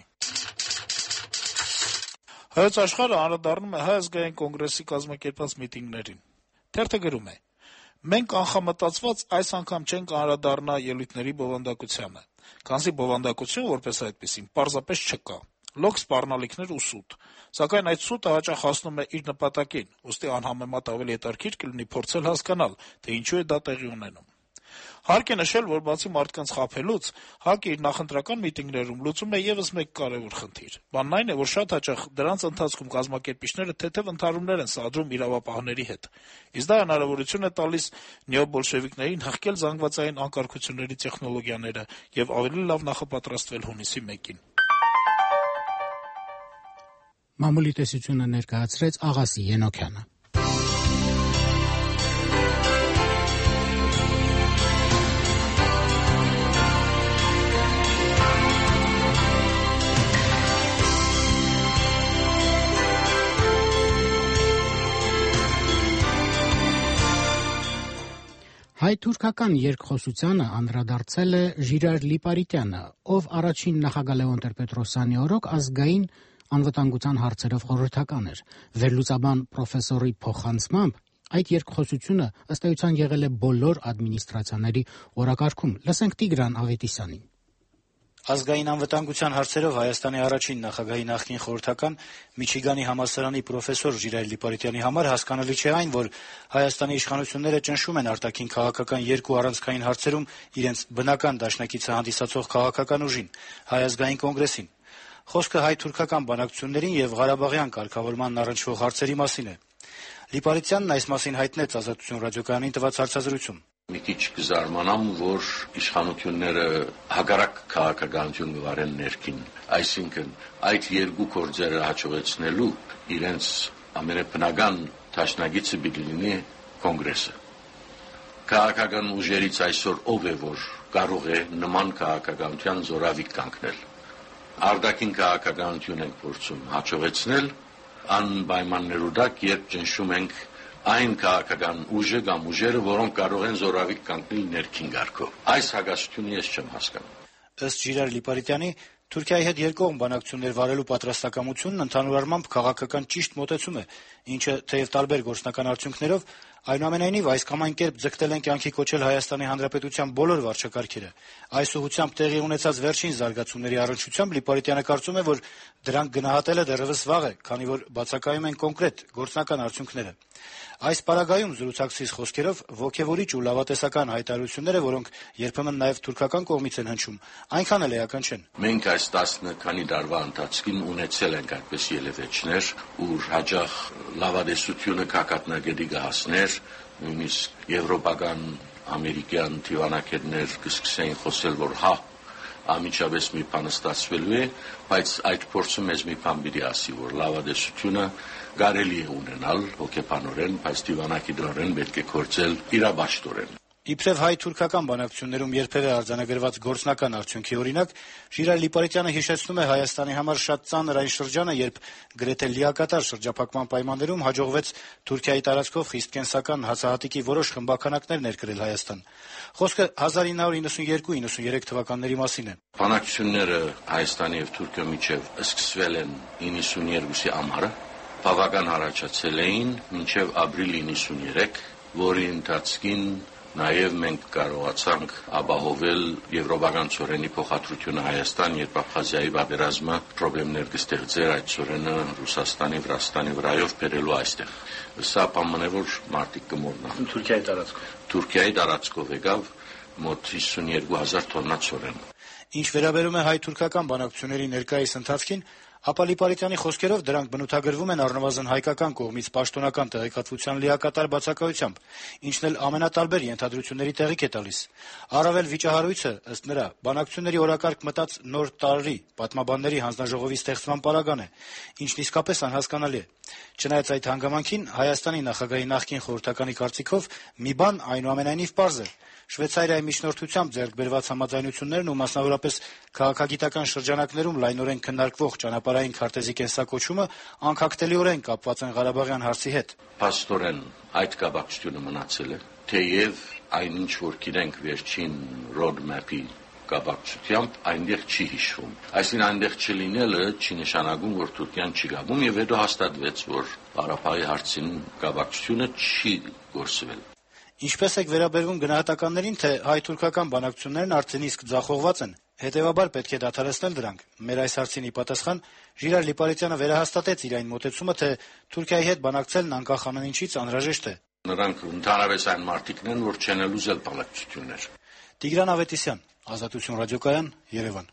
Հայոց աշխարհը անդրադառնում է Հայ ազգային կոնգրեսի կազմակերպած միտինգներին։ Թերթը գրում է. մենք անխամտածված այս անգամ չենք անդրադառնա ելույթների բովանդակությանը, քանզի բովանդակություն որպես այդպեսին պարզապես չկա։ Լոկ սպառնալիքներ ու սուտ։ Սակայն այդ սուտը հաճախ հասնում է իր նպատակին, ուստի անհամեմատ ավելի հետաքրքիր կլինի փորձել հասկանալ, թե ինչու է դա տեղի ունենում։ Հարկ է նշել, որ բացի մարդկանց խաբելուց, ՀԱԿ-ը իր նախընտրական միտինգներում լուծում է եւս մեկ կարեւոր խնդիր։ Բանն այն է, որ շատ հաճախ դրանց ընթացքում կազմակերպիչները թեթեւ ընդհարումներ են սադրում իրավապահների հետ։ Իսկ դա հնարավորություն է տալիս նեոբոլշևիկներին հղկել զանգվածային անկարգությունների տեխնոլոգիաները եւ ավելի լավ նախապատրաստվել հունիսի մեկին։ Մամուլի տեսությունը ներկայացրեց Աղասի Ենոքյանը։ Հայ-թուրքական երկխոսությանը անդրադարձել է Ժիրայր Լիպարիտյանը, ով առաջին նախագահ Լևոն Տեր-Պետրոսյանի օրոք ազգային անվտանգության հարցերով խորհրդական էր։ Վերլուծաբան պրոֆեսորի փոխանցմամբ այդ երկխոսությունը ըստ էության եղել է բոլոր ադմինիստրացիաների օրակարգում։ Լսենք Տիգրան Ավետիսյանին։ Ազգային անվտանգության հարցերով Հայաստանի առաջին նախագահի նախկին խորհրդական Միչիգանի համալսարանի պրոֆեսոր Ժիրայր Լիպարիտյանի համար հասկանալի չէ այն, որ Հայաստանի իշխանությունները ճնշում են արտաքին քաղաքական երկու առանցքային հարցերում իրենց բնական դաշնակիցը հանդիսացող քաղաքական ուժին՝ Հայ ազգային կոնգրեսին։ Խոսքը հայ-թուրքական բանակցություններին եւ Ղարաբաղյան կարգավորմանն առնչվող հարցերի մասին է։ Լիպարիտյանն այս մասին հայտնեց Ազատություն ռադիոկայանին տված հարցազրույցում։ Մի քիչ կզարմանամ, որ իշխանությունները հակառակ քաղաքականություն գվարեն ներքին, այսինքն այդ երկու գործերը հաջողեցնելու իրենց ամենաբնական դաշնակիցը պիտի լինի կոնգրեսը։ Քաղաքական ուժերից այսօր ով է, որ կարող է նման քաղաքականության զորավիք կանգնել։ Արտաքին քաղաքականություն ենք փորձում հաջողեցնել անպայմաններու տակ, երբ ճնշում ենք այն քաղաքական ուժը կամ ուժերը, որոնք կարող են զորավիք կանգնել ներքին ղարքով։ Այս հակասությունը ես չեմ հասկանում։ Ըստ Ժիրայր Լիպարիտյանի, Թուրքիայի հետ երկկողմ բանակցություններ վարելու պատրաստակամությունն ընդհանուր առմամբ քաղաքական ճիշտ մոտեցում է, ինչը թեև տարբեր գործնական արդյունքներով, այնուամենայնիվ այս կամ այն կերպ ձգտել են կյանքի կոչել Հայաստանի Հանրապետության բոլոր վարչակարգերը։ Այս ուղղությամբ տեղի ունեցած վերջին զարգացումների առնչությամբ Լիպարիտյանը կարծում է, որ դրանք գնահատելը դեռևս վաղ է, քանի որ բացակայում են կոնկրետ գործնական արդյունքները։ Այս պարագայում զրուցակցիս խոսքերով ոգևորիչ ու լավատեսական հայտարարությունները, որոնք երբեմն նաև թուրքական կողմից են հնչում, այնքան էլ էական չեն։ Մենք այս տասը քանի տարվա ընթացքում ունեցել ենք այդպես ելևէջներ, ուր հաջող լավատեսությունը կակատնագետի կհասներ, նույնիսկ եվրոպական, ամերիկյան դիվանագետներ կսկսեին խոսել, որ հա ամիջապես մի բան ստացվելու է, բայց այդ փորձը մեզ մի բան պիտի ասի, որ լավատեսությունը կարելի է ունենալ հոգեբանորեն, բայց դիվանագիտորեն պետք է գործել իրավաշտորեն։ Իբրև հայ-թուրքական բանակցություններում երբևէ արձանագրված գործնական արդյունքի օրինակ, Ժիրայր Լիպարիտյանը հիշեցնում է Հայաստանի համար շատ ծանր այն շրջանը, երբ գրեթե լիակատար շրջափակման պայմաններում հաջողվեց Թուրքիայի տարածքով խիստ կենսական հացահատիկի որոշ խմբականակներ ներկրել Հայաստան։ Խոսքը հազար ինը հարյուր նվաթ նվաթ թվականների մասին է։ Բանակցությունները Հայաստանի եւ Թուրքիայի միջև սկսվել են իննսունյերկուի ամառը, բավական հառաջացել էին մինչև ապրիլ իննսունյերեք, որի ընթացքին Նաև մենք կարողացանք ապահովել եվրոպական ծորենի փոխադրությունը Հայաստան, երբ Աբխազիայի պատերազմը խնդիրներ կստեղծեր այդ ծորենը Ռուսաստանի, Վրաստանի վրայով բերելու այստեղ։ Սա բան է, որ մարդիկ կմոռնան։ Թուրքիայի տարածքով։ Թուրքիայի տարածքով եկավ մոտ հիսունյերկու հազար տոննա ծորեն։ Ինչ վերաբերում է հայ-թուրքական բանակցությունների ներկայիս ընթացքին, ապա Լիպարիտյանի խոսքերով դրանք բնութագրվում են առնվազն հայկական կողմից պաշտոնական տեղեկատվության լիակատար բացակայությամբ, ինչն էլ ամենատարբեր ենթադրությունների տեղիք է տալիս։ Առավել վիճահարույցը, ըստ նրա, բանակցությունների օրակարգ մտած նոր տարրի պատմաբանների հանձնաժողովի ստեղծման պարագան է, ինչն իսկապես անհասկանալի է։ Չնայած այդ հանգամանքին, Հայաստանի նախագահի նախկին խորհրդականի կարծիքով մի բան այնուամենայնիվ պարզ է. Շվեյցարիայի միջնորդությամբ ձեռք բերված համաձայնություններն ու մասնավորապես քաղաքագիտական շրջանակներում լայնորեն քննարկվող ճանապարհային քարտեզի կենսակոչումը անկախտելիորեն կապված են Ղարաբաղյան հարցի հետ։ Փաստորեն այդ կապակցությունը մնացել է, թեև այնինչ որ գիտենք վերջին roadmap-ի կապակցությամբ այնտեղ չի հիշվում։ Այսինքն այնտեղ չլինելը չի նշանակում, որ Թուրքիան չի գաբում, եւ հետո հաստատվեց, որ Ղարաբաղի հարցին կապակցությունը չի գործվել։ Ինչպես եք վերաբերվում գնահատականներին, թե հայ-թուրքական բանակցություններն արդեն իսկ ձախողված են, հետեւաբար պետք է դադարեցնել դրանք։ Մեր այս հարցին ի պատասխան Ժիրայր Լիպարիտյանը վերահաստատեց իր այն մոտեցումը, թե Թուրքիայի հետ բանակցելն անկախ ամեն ինչից անհրաժեշտ է։ Նրանք ընդհանրապես այն մարդիկն են, որ չեն ուզել բանակցություններ։ Տիգրան Ավետիսյան, Ազատություն ռադիոկայան, Երևան։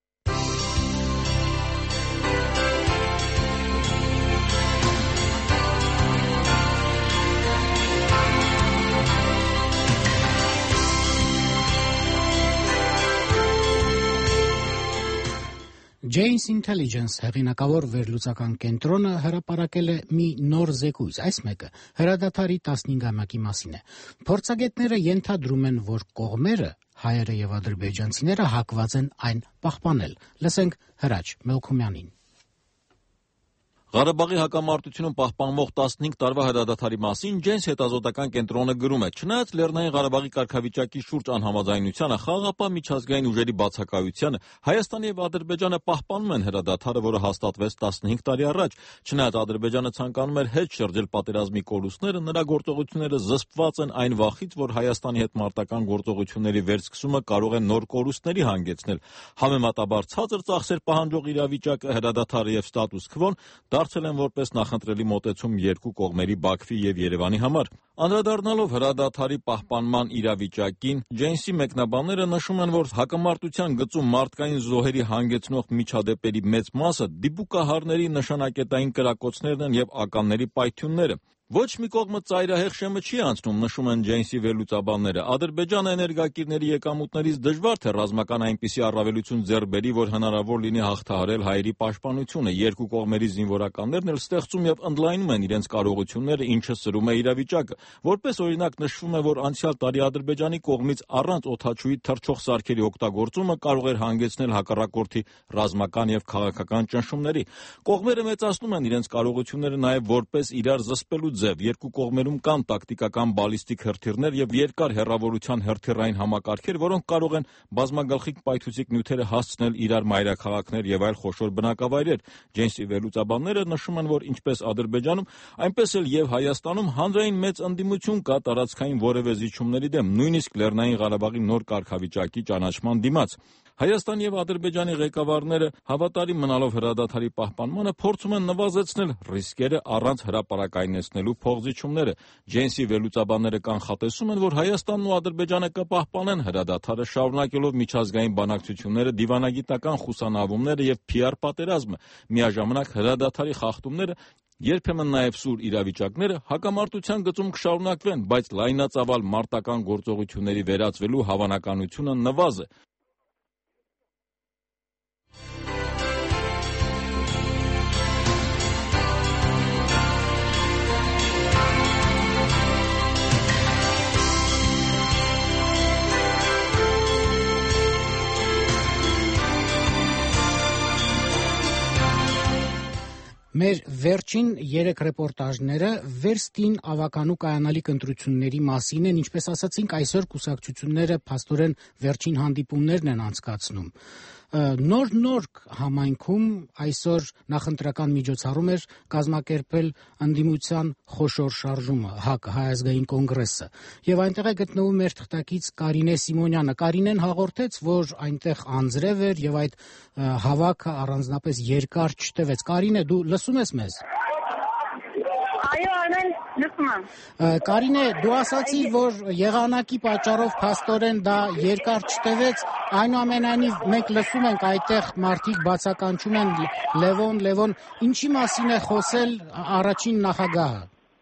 Janes Intelligence հեղինակավոր վերլուծական կենտրոնը հրապարակել է մի նոր զեկույց, այս մեկը հրադադարի տասնհինգամյակի մասին է։ Փորձագետները ենթադրում են, որ կողմերը, հայերը եւ ադրբեջանցիները հակված են այն պահպանել։ Լսենք Հրաչ Մելքումյանին։ Ղարաբաղի հակամարտությունում պահպանվող տասնհինգ տարվա հրադադարի մասին Ջենս հետազոտական կենտրոնը գրում է. չնայած Լեռնային Ղարաբաղի կարգավիճակի շուրջ անհամաձայնությանը, խաղաղապահ միջազգային ուժերի բացակայությանը, Հայաստանը եւ Ադրբեջանը պահպանում են հրադադարը, որը հաստատվեց տասնհինգ տարի առաջ։ Չնայած Ադրբեջանը ցանկանում էր հետ շրջել պատերազմի կորուստները, նրա գործողությունները զսպված են այն վախից, որ Հայաստանի հետ մարտական գործողությունների վերսկսումը կարող է նոր կորուստների հանգեցնել։ Համեմատաբար ցածր ծախսեր պահանջող իրավիճակը, հրադադարը եւ ստատուս քվոն դարձել են որպես նախընտրելի մոտեցում երկու կողմերի Բաքվի եւ Երևանի համար։ Անդրադառնալով հրադադարի պահպանման իրավիճակին, Ջենսի մեկնաբանները նշում են, որ հակամարտության գծում մարդկային զոհերի հանգեցնող միջադեպերի մեծ մասը դիպուկահարների նշանակետային կրակոցներն են եւ ականների պայթյունները։ Ոչ մի կողմը ծայրահեղ շեմը չի անցնում, նշում են Ջենսի վերլուծաբանները։ Ադրբեջանը էներգակիրների եկամուտներից դժվար թե ռազմական այնպիսի առավելություն ձեռք բերի, որ հնարավոր լինի հաղթահարել հայերի պաշտպանությունը։ Երկու կողմերի զինվորականներն էլ ստեղծում եւ ընդլայնում են իրենց կարողությունները, ինչը սրում է իրավիճակը։ Որպես օրինակ նշվում է, որ անցյալ տարի Ադրբեջանի կողմից առանց օդաչուի թռչող սարքերի օգտագործումը կարող էր հանգեցնել հակառակորդի ռազմական եւ քաղաքական ճնշումների։ Կողմերը մեծացնում են իրենց կարողությունները նաեւ որպես իրար զսպելու ձև։ Երկու կողմերում կան տակտիկական բալիստիկ հրթիռներ եւ երկար հեռավորության հրթիռային համակարգեր, որոնք կարող են բազմագլխիկ պայթուցիկ նյութերը հասցնել իրար մայրաքաղաքներ եւ այլ խոշոր բնակավայրեր։ Ջենսի վերլուծաբանները նշում են, որ ինչպես Ադրբեջանում, այնպես էլ եւ Հայաստանում հանրային մեծ ընդդիմություն կա տարածքային որևէ զիջումների դեմ, նույնիսկ Լեռնային Ղարաբաղի նոր կարգավիճակի ճանաչման դիմաց։ Հայաստանի եւ Ադրբեջանի ղեկավարները հավատարիմ մնալով հրադադարի պահպանմանը փորձում են նվազեցնել ռիսկերը առանց հրապարակայնեցնելու փոխզիջումները։ Ջենսի վերլուծաբանները կանխատեսում են, որ Հայաստանն ու Ադրբեջանը կպահպանեն հրադադարը, շարունակելով միջազգային բանակցությունները, դիվանագիտական խուսանավումները եւ փի ար պատերազմը։ Միաժամանակ հրադադարի խախտումները, երբեմն նաև սուր իրավիճակները հակամարտության գծում կշարունակվեն, բայց լայնածավալ մարտական գործողությունների վերածվելու հավանականությունը նվազ է։ Մեր վերջին երեք ռեպորտաժները վերստին ավականու կայանալիք ընտրությունների մասին են, ինչպես ասացինք, այսօր կուսակցությունները փաստորեն վերջին հանդիպումներն են անցկացնում։ Նոր-նոր համայնքում այսօր նախընտրական միջոցառում էր կազմակերպել ընդդիմության խոշոր շարժումը, ՀԱԿ Հայ ազգային կոնգրեսը, եւ այնտեղ է գտնվում մեր թղթակից Կարինե Սիմոնյանը։ Կարինեն հաղորդեց, որ այնտեղ անձրև էր եւ այդ հավաքը առանձնապես երկար չտևեց։ Կարինե, դու լսում ես մեզ։ Այո, Արմեն, լսում եմ։ Կարինե, դու ասացիր, որ եղանակի պատճառով փաստորեն դա երկար չտևեց, այնուամենայնիվ մենք լսում ենք այդտեղ մարդիկ բացականչում են Լևոն, Լևոն, ինչի մասին է խոսել առաջին նախագահը։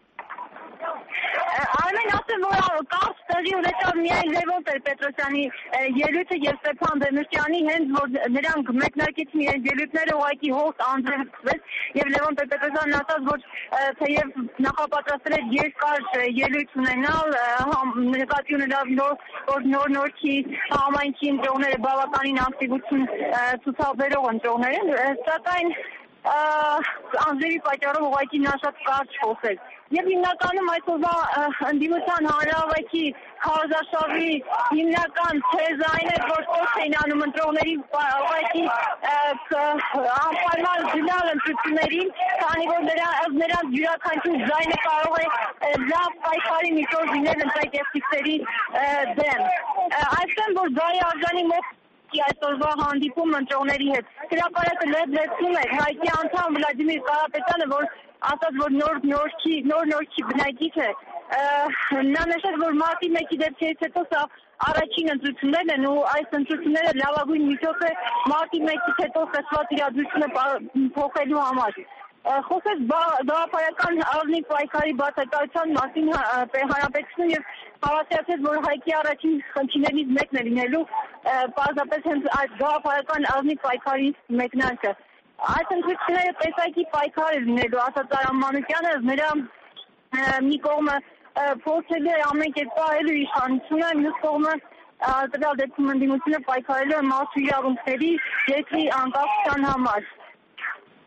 Արմեն, ասեմ, որ կարճ տեղի ունեցավ միայն Լևոն Տեր-Պետրոսյանի ելույթը եւ Ստեփան Դեմիրճյանի, հենց որ նրանք մեկնարկեցին իրենց ելույթները, ուղղակի հողս անձրևեց եւ Լևոն Տեր-Պետրոսյանն ասաց, որ թեև նախապատրաստել էր երկար ելույթ ունենալ, նկատի ունենալով, որ նոր-նորքի համայնքի ընտրողները բավականին ակտիվություն ցուցաբերող ընտրողներ են, սակայն անձրևի պատճառով ուղղակի նա շատ կարճ խոսեց։ Եվ հիմնականում այսօրվա ընդդիմության հանրահավաքի քարոզարշավի հիմնական թեզը այն է, որ խոսք էին անում ընտրողների ուղղակի անպայման գնալ ընտրություններին, քանի որ նրանց յուրաքանչյուր ձայնը կարող է լավ պայքարի միջոց լինել ընտրակեղծիքների դեմ։ Այսինքն, որ Գայի արժանի մոտ այսօրվա հանդիպում ընտրողների հետ հրապարակը լեզվեցնում էր հայկի անդամ Վլադիմիր Կարապետյանը, որ ասաց, որ նոր նորքի նոր նորքի բնակիչ է, նա նշեց, որ մարտի մեկի դեպքերից հետո սա առաջին ընտրություններն են ու այս ընտրությունները լավագույն միջոց է մարտի մեկից հետո ստացված իրադրությունը փոխելու համար։ Խոսեց գաղափարական ազնիվ պայքարի բացակայության մասին հանրապետություն եւ հավաստիացեց, որ հայկի առաջին խնդիրներից մեկն է լինելու պարզապես հենց այդ գաղափարական ազնիվ պայքարի մեկնարկը։ Այս ընտրությունները տեսակի պայքար է լինելու, ասաց Արամ Մանուկյանը, նրա մի կողմը փորձելու է ամեն կերպ պահելու իշխանությունը, մյուս կողմը տվյալ դեպքում ընդդիմությունը պայքարելու է մարդու իրավունքների, երկրի անկախության համար։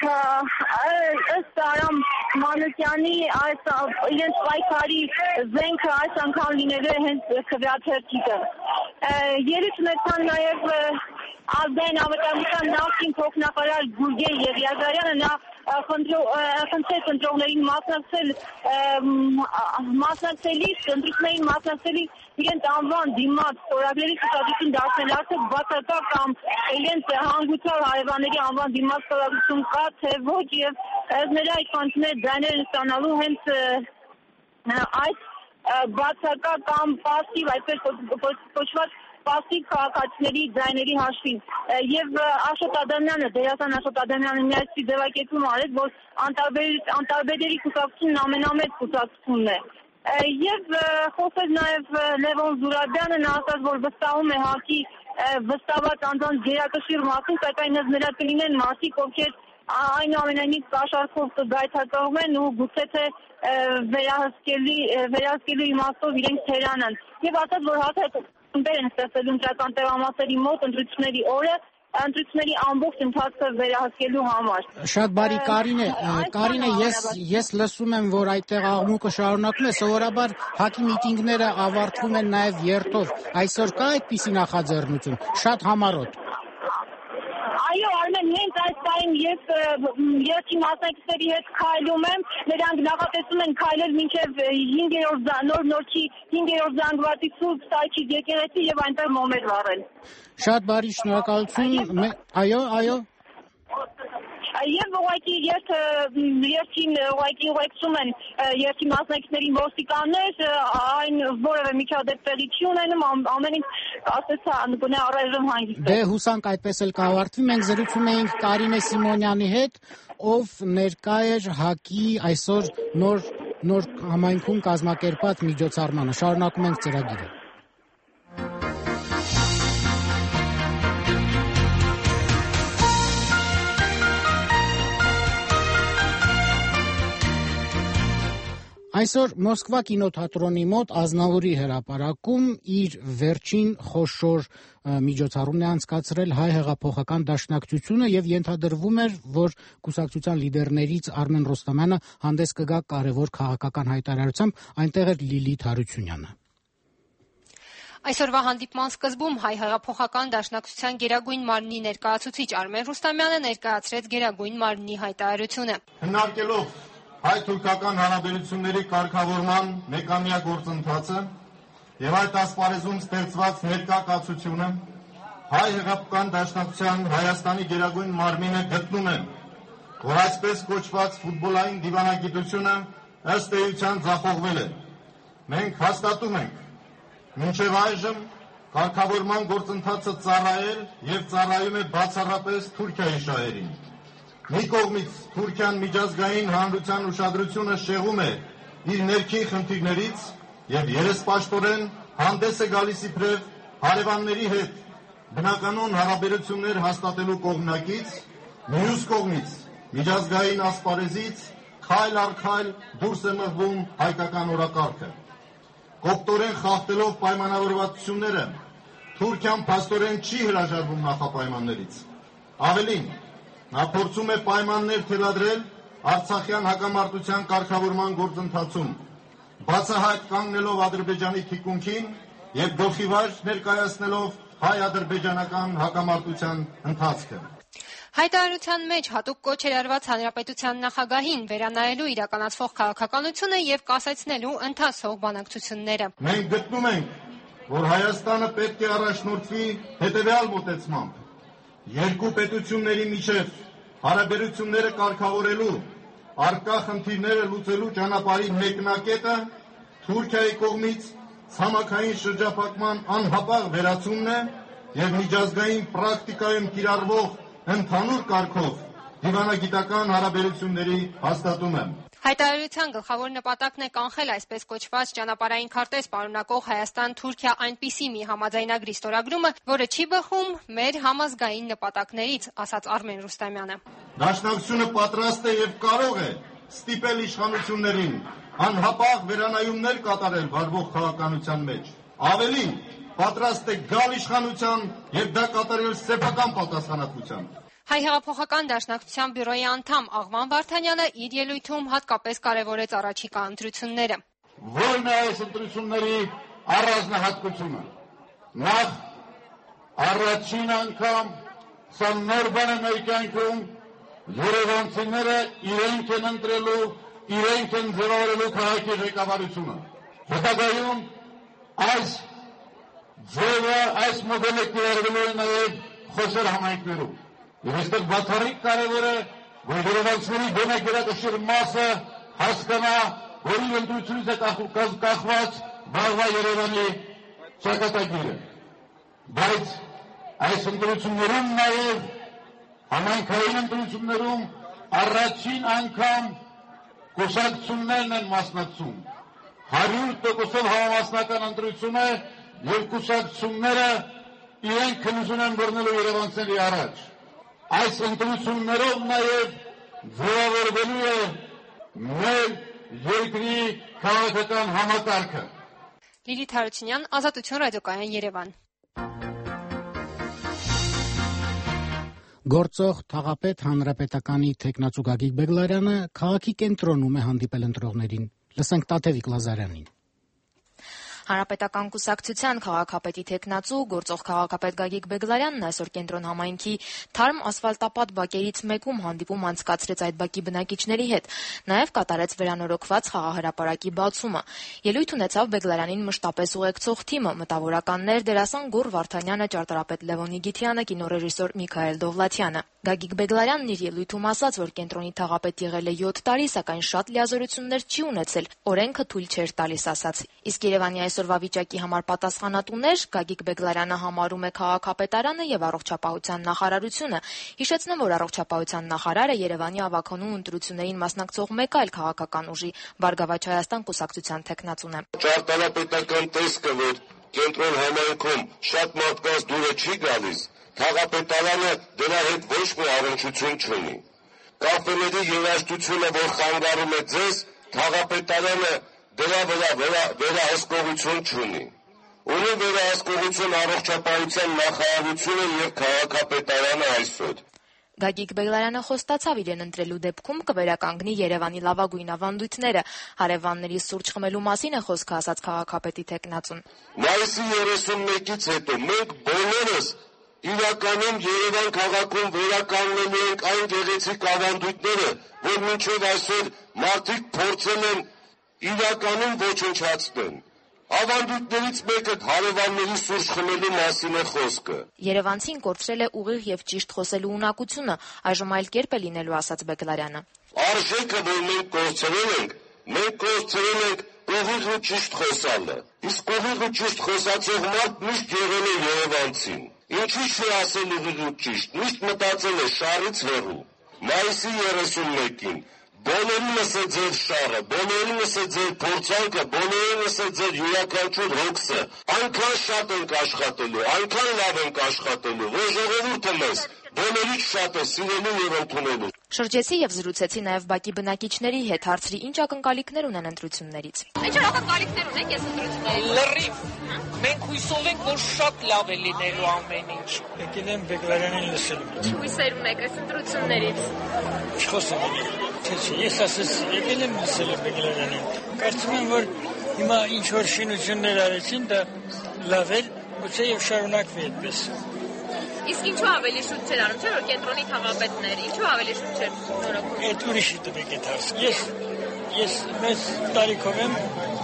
ըստ Արամ Մանուկյանի այս իրենց պայքարի զենքը այս անգամ լինելու է հենց քվեաթերթիկը։ Երից ունեցան նաև ազգային անվտանգության նախկին փոխնախարար Գուրգեն Եղիազարյանը, նա խնդրեց ընտրողներին մասնակցել մասնակցելիս, ընտրություններին մասնակցելիս իրենց անվան դիմաց ստորագրերի ցուցադրություն դարձնել, արդյոք բացակա կամ իրենց հանգուցալ հարևանների անվան դիմաց ստորագրություն կա, թե ոչ, եւ նրա այդ կանոնները ձայներ ստանալու հենց այս բացակա կամ պասիվ, այդպես կոչված պասիվ քաղաքացիների ձայների հաշվին։ Եվ Աշոտ Ադամյանը, դերասան Աշոտ Ադամյանը միացի ձևակերպում արեց, որ անտարբերերի կուսակցությունն ամենամեծ կուսակցությունն է։ Եվ խոսեց նաև Լևոն Զուրաբյանը, նա ասաց, որ վստահում է ՀԱԿ-ի վստահված անձանց գերակշիռ մասին, սակայն նրա կլինեն մարդիկ, ովքեր այնուամենայնիվ կաշառքով կգայթակղվեն ու գուցե թե վերահսկելու իմաստով իրենք թերանան։ Եվ ասաց, որ հաստատություններ են ստեղծելու ընտրական տեղամասերի մոտ ընտրությունների օրը ընտրությունների ամբողջ ընթացքը վերահսկելու համար։ Շատ բարի, Կարինե, Կարինե, ես ես լսում եմ, որ այդտեղ աղմուկը շարունակվում է, սովորաբար ՀԱԿ-ի միտինգները ավարտվում են նաև երթով։ Այսօր կա այդպիսի նախաձեռնություն, շատ համառոտ։ Այո, Արմեն, հենց այս պահին ես երթի մասնակիցների հետ քայլում եմ, նրանք նախատեսում են քայլել մինչև հինգերորդ նոր նորքի հինգերորդ զանգվածի Սուրբ Սայթի եկեղեցի եւ այնտեղ մոմեր վառել։ Շատ բարի, շնորհակալություն։ Այո, այո։ Եվ ուղղակի երթը երթին ուղղակի ուղեկցում են երթի մասնակիցներին ոստիկաններ, այն որևէ միջադեպ տեղի չի ունենում, ամեն ինչ ասեցա գոնե առայժմ հանգիստ է։ Դե հուսանք այդպես էլ կավարտվի։ Մենք զրուցում էինք Կարինե Սիմոնյանի հետ, ով ներկա էր ՀԱԿ-ի այսօր նոր նոր համայնքում կազմակերպած միջոցառմանը։ Շարունակում ենք ծրագիրը։ Այսօր Մոսկվա կինոթատրոնի մոտ Ազնավուրի հրապարակում իր վերջին խոշոր միջոցառումն է անցկացրել Հայ հեղափոխական դաշնակցությունը եւ ենթադրվում էր, որ կուսակցության լիդերներից Արմեն Ռոստամյանը հանդես կգա կարևոր քաղաքական հայտարարությամբ, այնտեղ էր Լիլիթ Հարությունյանը։ Այսօրվա հանդիպման սկզբում Հայ հեղափոխական դաշնակցության գերագույն մարմնի ներկայացուցիչ Արմեն Ռուստամյանը ներկայացրեց գերագույն մարմնի հայտարարությունը։ Հնարքելով հայ-թուրքական հարաբերությունների կարգավորման մեկամյա գործընթացը եւ այդ ասպարեզում ստեղծված ներկա կացությունը Հայ հեղափոխական դաշնակցության Հայաստանի գերագույն մարմինը գտնում են, որ այսպես կոչված ֆուտբոլային դիվանագիտությունը ըստ էության ձախողվել է։ Մենք հաստատում ենք, մինչև այժմ կարգավորման գործընթացը ծառայել եւ ծառայում է բացառապես Թուրքիայի շահերին։ Մի կողմից Թուրքիան միջազգային հանրության ուշադրությունը շեղում է իր ներքին խնդիրներից եւ երեսպաշտորեն հանդես է գալիս իբրև հարևանների հետ բնականոն հարաբերություններ հաստատելու կողմնակից, մյուս կողմից միջազգային ասպարեզից քայլ առ քայլ դուրս է մղվում հայկական օրակարգը։ Կոպտորեն խախտելով պայմանավորվածությունները Թուրքիան փաստորեն չի հրաժարվում նախապայմաններից։ Ավելին, նա փորձում է պայմաններ թելադրել Արցախյան հակամարտության կարգավորման գործընթացում, բացահայտ կանգնելով Ադրբեջանի թիկունքին եւ գլխիվայր ներկայացնելով հայ-ադրբեջանական հակամարտության ընթացքը։ Հայտարարության մեջ հատուկ կոչ էր արված հանրապետության նախագահին վերանայելու իրականացվող քաղաքականությունը եւ կասեցնելու ընթացող բանակցությունները։ Մենք գտնում ենք, որ Հայաստանը պետք է առաջնորդվի հետեւյալ մոտեցմամբ. երկու պետությունների միջև հարաբերությունները կարգավորելու, առկա խնդիրները լուծելու ճանապարհի մեկնակետը Թուրքիայի կողմից ցամաքային շրջափակման անհապաղ վերացումն է եւ միջազգային պրակտիկայում կիրառվող ընդհանուր կարգով դիվանագիտական հարաբերությունների հաստատումը։ Հայտարարության գլխավոր նպատակն է կանխել այսպես կոչված ճանապարհային քարտեզ պարունակող Հայաստան-Թուրքիա այնպիսի մի համաձայնագրի ստորագրումը, որը չի բխում մեր համազգային նպատակներից, ասաց Արմեն Ռուստամյանը։ Դաշնակցությունը պատրաստ է եւ կարող է ստիպել իշխանություններին անհապաղ վերանայումներ կատարել վարվող քաղաքականության մեջ։ Ավելին, պատրաստ է գալ իշխանության եւ դա կատարել սեփական պատասխանատվությամբ։ Հայ հեղափոխական դաշնակցության բյուրոյի անդամ Աղվան Վարդանյանը իր ելույթում հատկապես կարևորեց առաջիկա ընտրությունները։ Ո՞րն է այս ընտրությունների առանձնահատկությունը։ Նախ առաջին անգամ սա նոր բան է մեր կյանքում, երևանցիները իրենք են ընտրելու, իրենք են ձևավորելու քաղաքի ղեկավարությունը։ Հետագայում այս ձևը, այս մոդելը կիրառվելու է նաև խոշոր համայնքներում։ Եվ այստեղ բացառիկ կարևոր է, որ երևանցիների գոնե գերակշիռ մասը հասկանա, որ իր ընտրությունից է կախված վաղվա Երևանի ճակատագիրը։ Բայց այս ընտրություններում նաև համայնքային ընտրություններում առաջին անգամ կուսակցություններն են մասնակցում։ հարյուր տոկոսով համամասնական ընտրություն է եւ կուսակցությունները իրենք քննություն են բռնելու երևանցիների առաջ։ Այս ընտրություններով նաև ձևավորվելու է մեր երկրի քաղաքական համակարգը։ Լիլիթ Հարությունյան, Ազատություն ռադիոկայան, Երևան։ Գործող թաղապետ հանրապետականի թեկնածու Գագիկ Բեգլարյանը քաղաքի կենտրոնում է հանդիպել ընտրողներին։ Լսենք Տաթևիկ Լազարյանին։ Հանրապետական կուսակցության քաղաքապետի թեկնածու գործող քաղաքապետ Գագիկ Բեգլարյանն այսօր Կենտրոն համայնքի թարմ ասֆալտապատ բակերից մեկում հանդիպում անցկացրեց այդ բակի բնակիչների հետ, նաև կատարեց վերանորոգված խաղահրապարակի բացումը։ Ելույթ ունեցավ Բեգլարյանին մշտապես ուղեկցող թիմը՝ մտավորականներ, դերասան Գուռ Վարդանյանը, ճարտարապետ Լևոնի Գիթյանը, կինոռեժիսոր Միքայել Դովլաթյանը։ Գագիկ Բեգլարյանն իր ելույթում ասաց, որ կենտրոնի թաղապետ եղել է յոթ տարի, սակայն շատ լիազորություններ չի ունեցել, օրենքը թույլ չէր տալիս ասաց։ Իսկ Երևանի այսօրվա վիճակի համար պատասխանատուներ Գագիկ Բեգլարյանը համարում է քաղաքապետարանը եւ առողջապահության նախարարությունը։ Հիշեցնեմ, որ առողջապահության նախարարը Երևանի ավագանու ընտրություններին մասնակցող մեկ այլ քաղաքական ուժի Բարգավաճ Հայաստան կուսակցության թեկնածուն է։ Ճարտարապետական տեսքը, որ Կենտրոն համայնքում շատ մարդկանց դուրը չի գալիս, քաղաքապետարանը դրա հետ ոչ մի առնչություն չունի։ Կապերների երաժշտությունը, որ խանգարում է ձեզ, քաղաքապետարանը դրա վրա վերահսկողություն չունի։ Ունի վերահսկողություն առողջապահության նախարարությունը եւ քաղաքապետարանը այսօր։ Գագիկ Բեգլարյանը խոստացավ իրեն ընտրելու դեպքում կվերականգնի Երևանի լավագույն ավանդույթները։ Հարևանների սուրճ խմելու մասին է խոսքը ասաց քաղաքապետի թեկնածուն։ Մայիսի երեսունմեկից հետո մենք բոլորս իրականում Երևան քաղաքում վերականգնելու ենք այն գեղեցիկ ավանդույթները, որ մինչև այսօր մարդիկ փորձել են իրականում ոչնչացնել։ Ավանդույթներից մեկը հարևանների սուրճ խմելու մասին է խոսքը։ Երևանցին կորցրել է ուղիղ եւ ճիշտ խոսելու ունակությունը, այժմ այլ կերպ է լինելու, ասաց Բեգլարյանը։ Արժեքը, որ մենք կորցրել ենք, մենք կորցրել ենք ուղիղ ու ճիշտ խոսալը։ Իսկ ուղիղ ու ճիշտ խոսացող մարդ միշտ եղել է երևանցին։ Ինչի՞ չի ասել ուղիղ ու ճիշտ, միշտ մտածել է շարից հեռու։ Մայիսի երեսունմեկին բոլորինս է ձեր շարը, բոլորինս է ձեր փորձանքը, բոլորինս է ձեր յուրաքանչյուր հոգսը։ Այնքան շատ ենք աշխատելու, այնքան լավ ենք աշխատելու, որ ժողովուրդը մեզ բոլորից շատ է սիրելու եւ ընդունելու։ Շրջեցի եւ զրուցեցի նաեւ բակի բնակիչների հետ, հարցրի ինչ ակնկալիքներ ունեն ընտրություններից։ Ինչ ակնկալիքներ ունեք ես ընտրություններից։ Լրիվ։ Մենք հույսով ենք, որ շատ լավ է լինելու ամեն ինչ։ Եկել եմ Բեգլարյանին լսելու։ Ինչ հույսեր ունեք այս ընտրություններից։ Չխոսեմ։ Ես ասես եկել եմ լսելու Բեգլարյանին։ Կարծում եմ, որ հիմա ինչ որ շինություններ արեցին, դա լավ էր, գուցե եւ շարունակվի այդպես։ Իսկ ինչու ավելի շուտ չէր անում, չէ՞ որ կենտրոնի թաղապետներ, ինչու ավելի շուտ չէր նորոգում։ Այդ ուրիշի տվեք այդ հարցը։ Ես ես մեծ տարիքով եմ,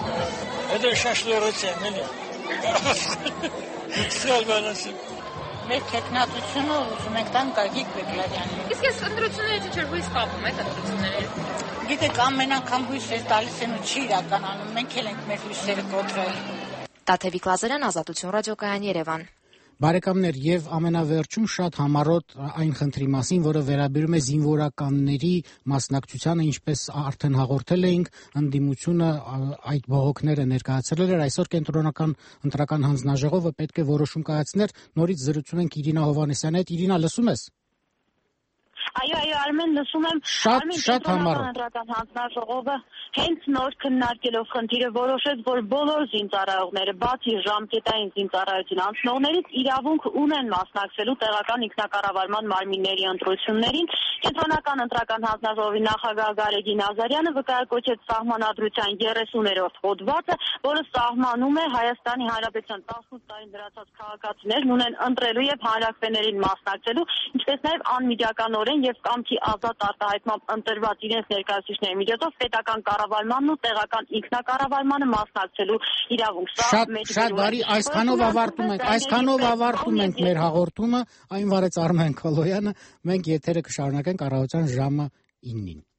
հետո շաշլորոց եմ, էլի։ Սրալ բանասը։ Մեր տեխնատությունը ուզում ենք տան Գագիկ Բեգլարյանին։ Իսկ ես ընտրություններից ինչ որ հույս կապում եք ընտրությունների։ Գիտեք, ամեն անգամ հույսեր տալիս են ու չի իրականում, մենք էլ ենք մեր հույսերը կոտրել։ Տաթևիկ Լազարյան, Ազատություն ռադիոկայան, Երևան։ Բարեկամներ, եւ ամենավերջում շատ համառոտ այն խնդրի մասին, որը վերաբերում է զինվորականների մասնակցությանը, ինչպես արդեն հաղորդել էինք, ընդդիմությունը այդ բողոքները ներկայացրել էր, այսօր կենտրոնական ընտրական հանձնաժողովը պետք է որոշում կայացներ, նորից զրուցում ենք Իրինա Հովհաննիսյանի հետ։ Իրինա, լսում ես։ Այո, այո, Արմեն, լսում եմ։ Շատ շատ համառ։ Հանրական հանձնաժողովը հենց նոր քննարկելով խնդիրը որոշեց, որ բոլոր զինծառայողները, բացի ժամկետային զինծառայություն անցնողներից, իրավունք ունեն մասնակցելու տեղական ինքնակառավարման մարմինների ընտրություններին։ Կենտրոնական ընտրական հանձնաժողովի նախագահ Գարեգին Ազարյանը վկայակոչեց սահմանադրության երեսուներորդ հոդվածը, որը սահմանում է Հայաստանի Հանրապետության տասնութ տարին դրացած քաղաքացիներն ունեն ընտրելու եւ հանրակրվեներին մասնակցելու, ինչպես նաեւ անմիջականորեն եւ կամքի ազատ արտահայտմամբ ընտրված իրենց ներկայացուցիչների միջոցով պետական կառավարմանն ու տեղական ինքնակառավարմանը մասնակցելու իրավունք։ Շատ շատ բարի, այսքանով ավարտում ենք, այսքանով ավարտում ենք մեր հաղորդումը, այն վարեց Արմեն Քոլոյանը, մենք եթերը կշարունակենք առավոտյան ժամը իննին։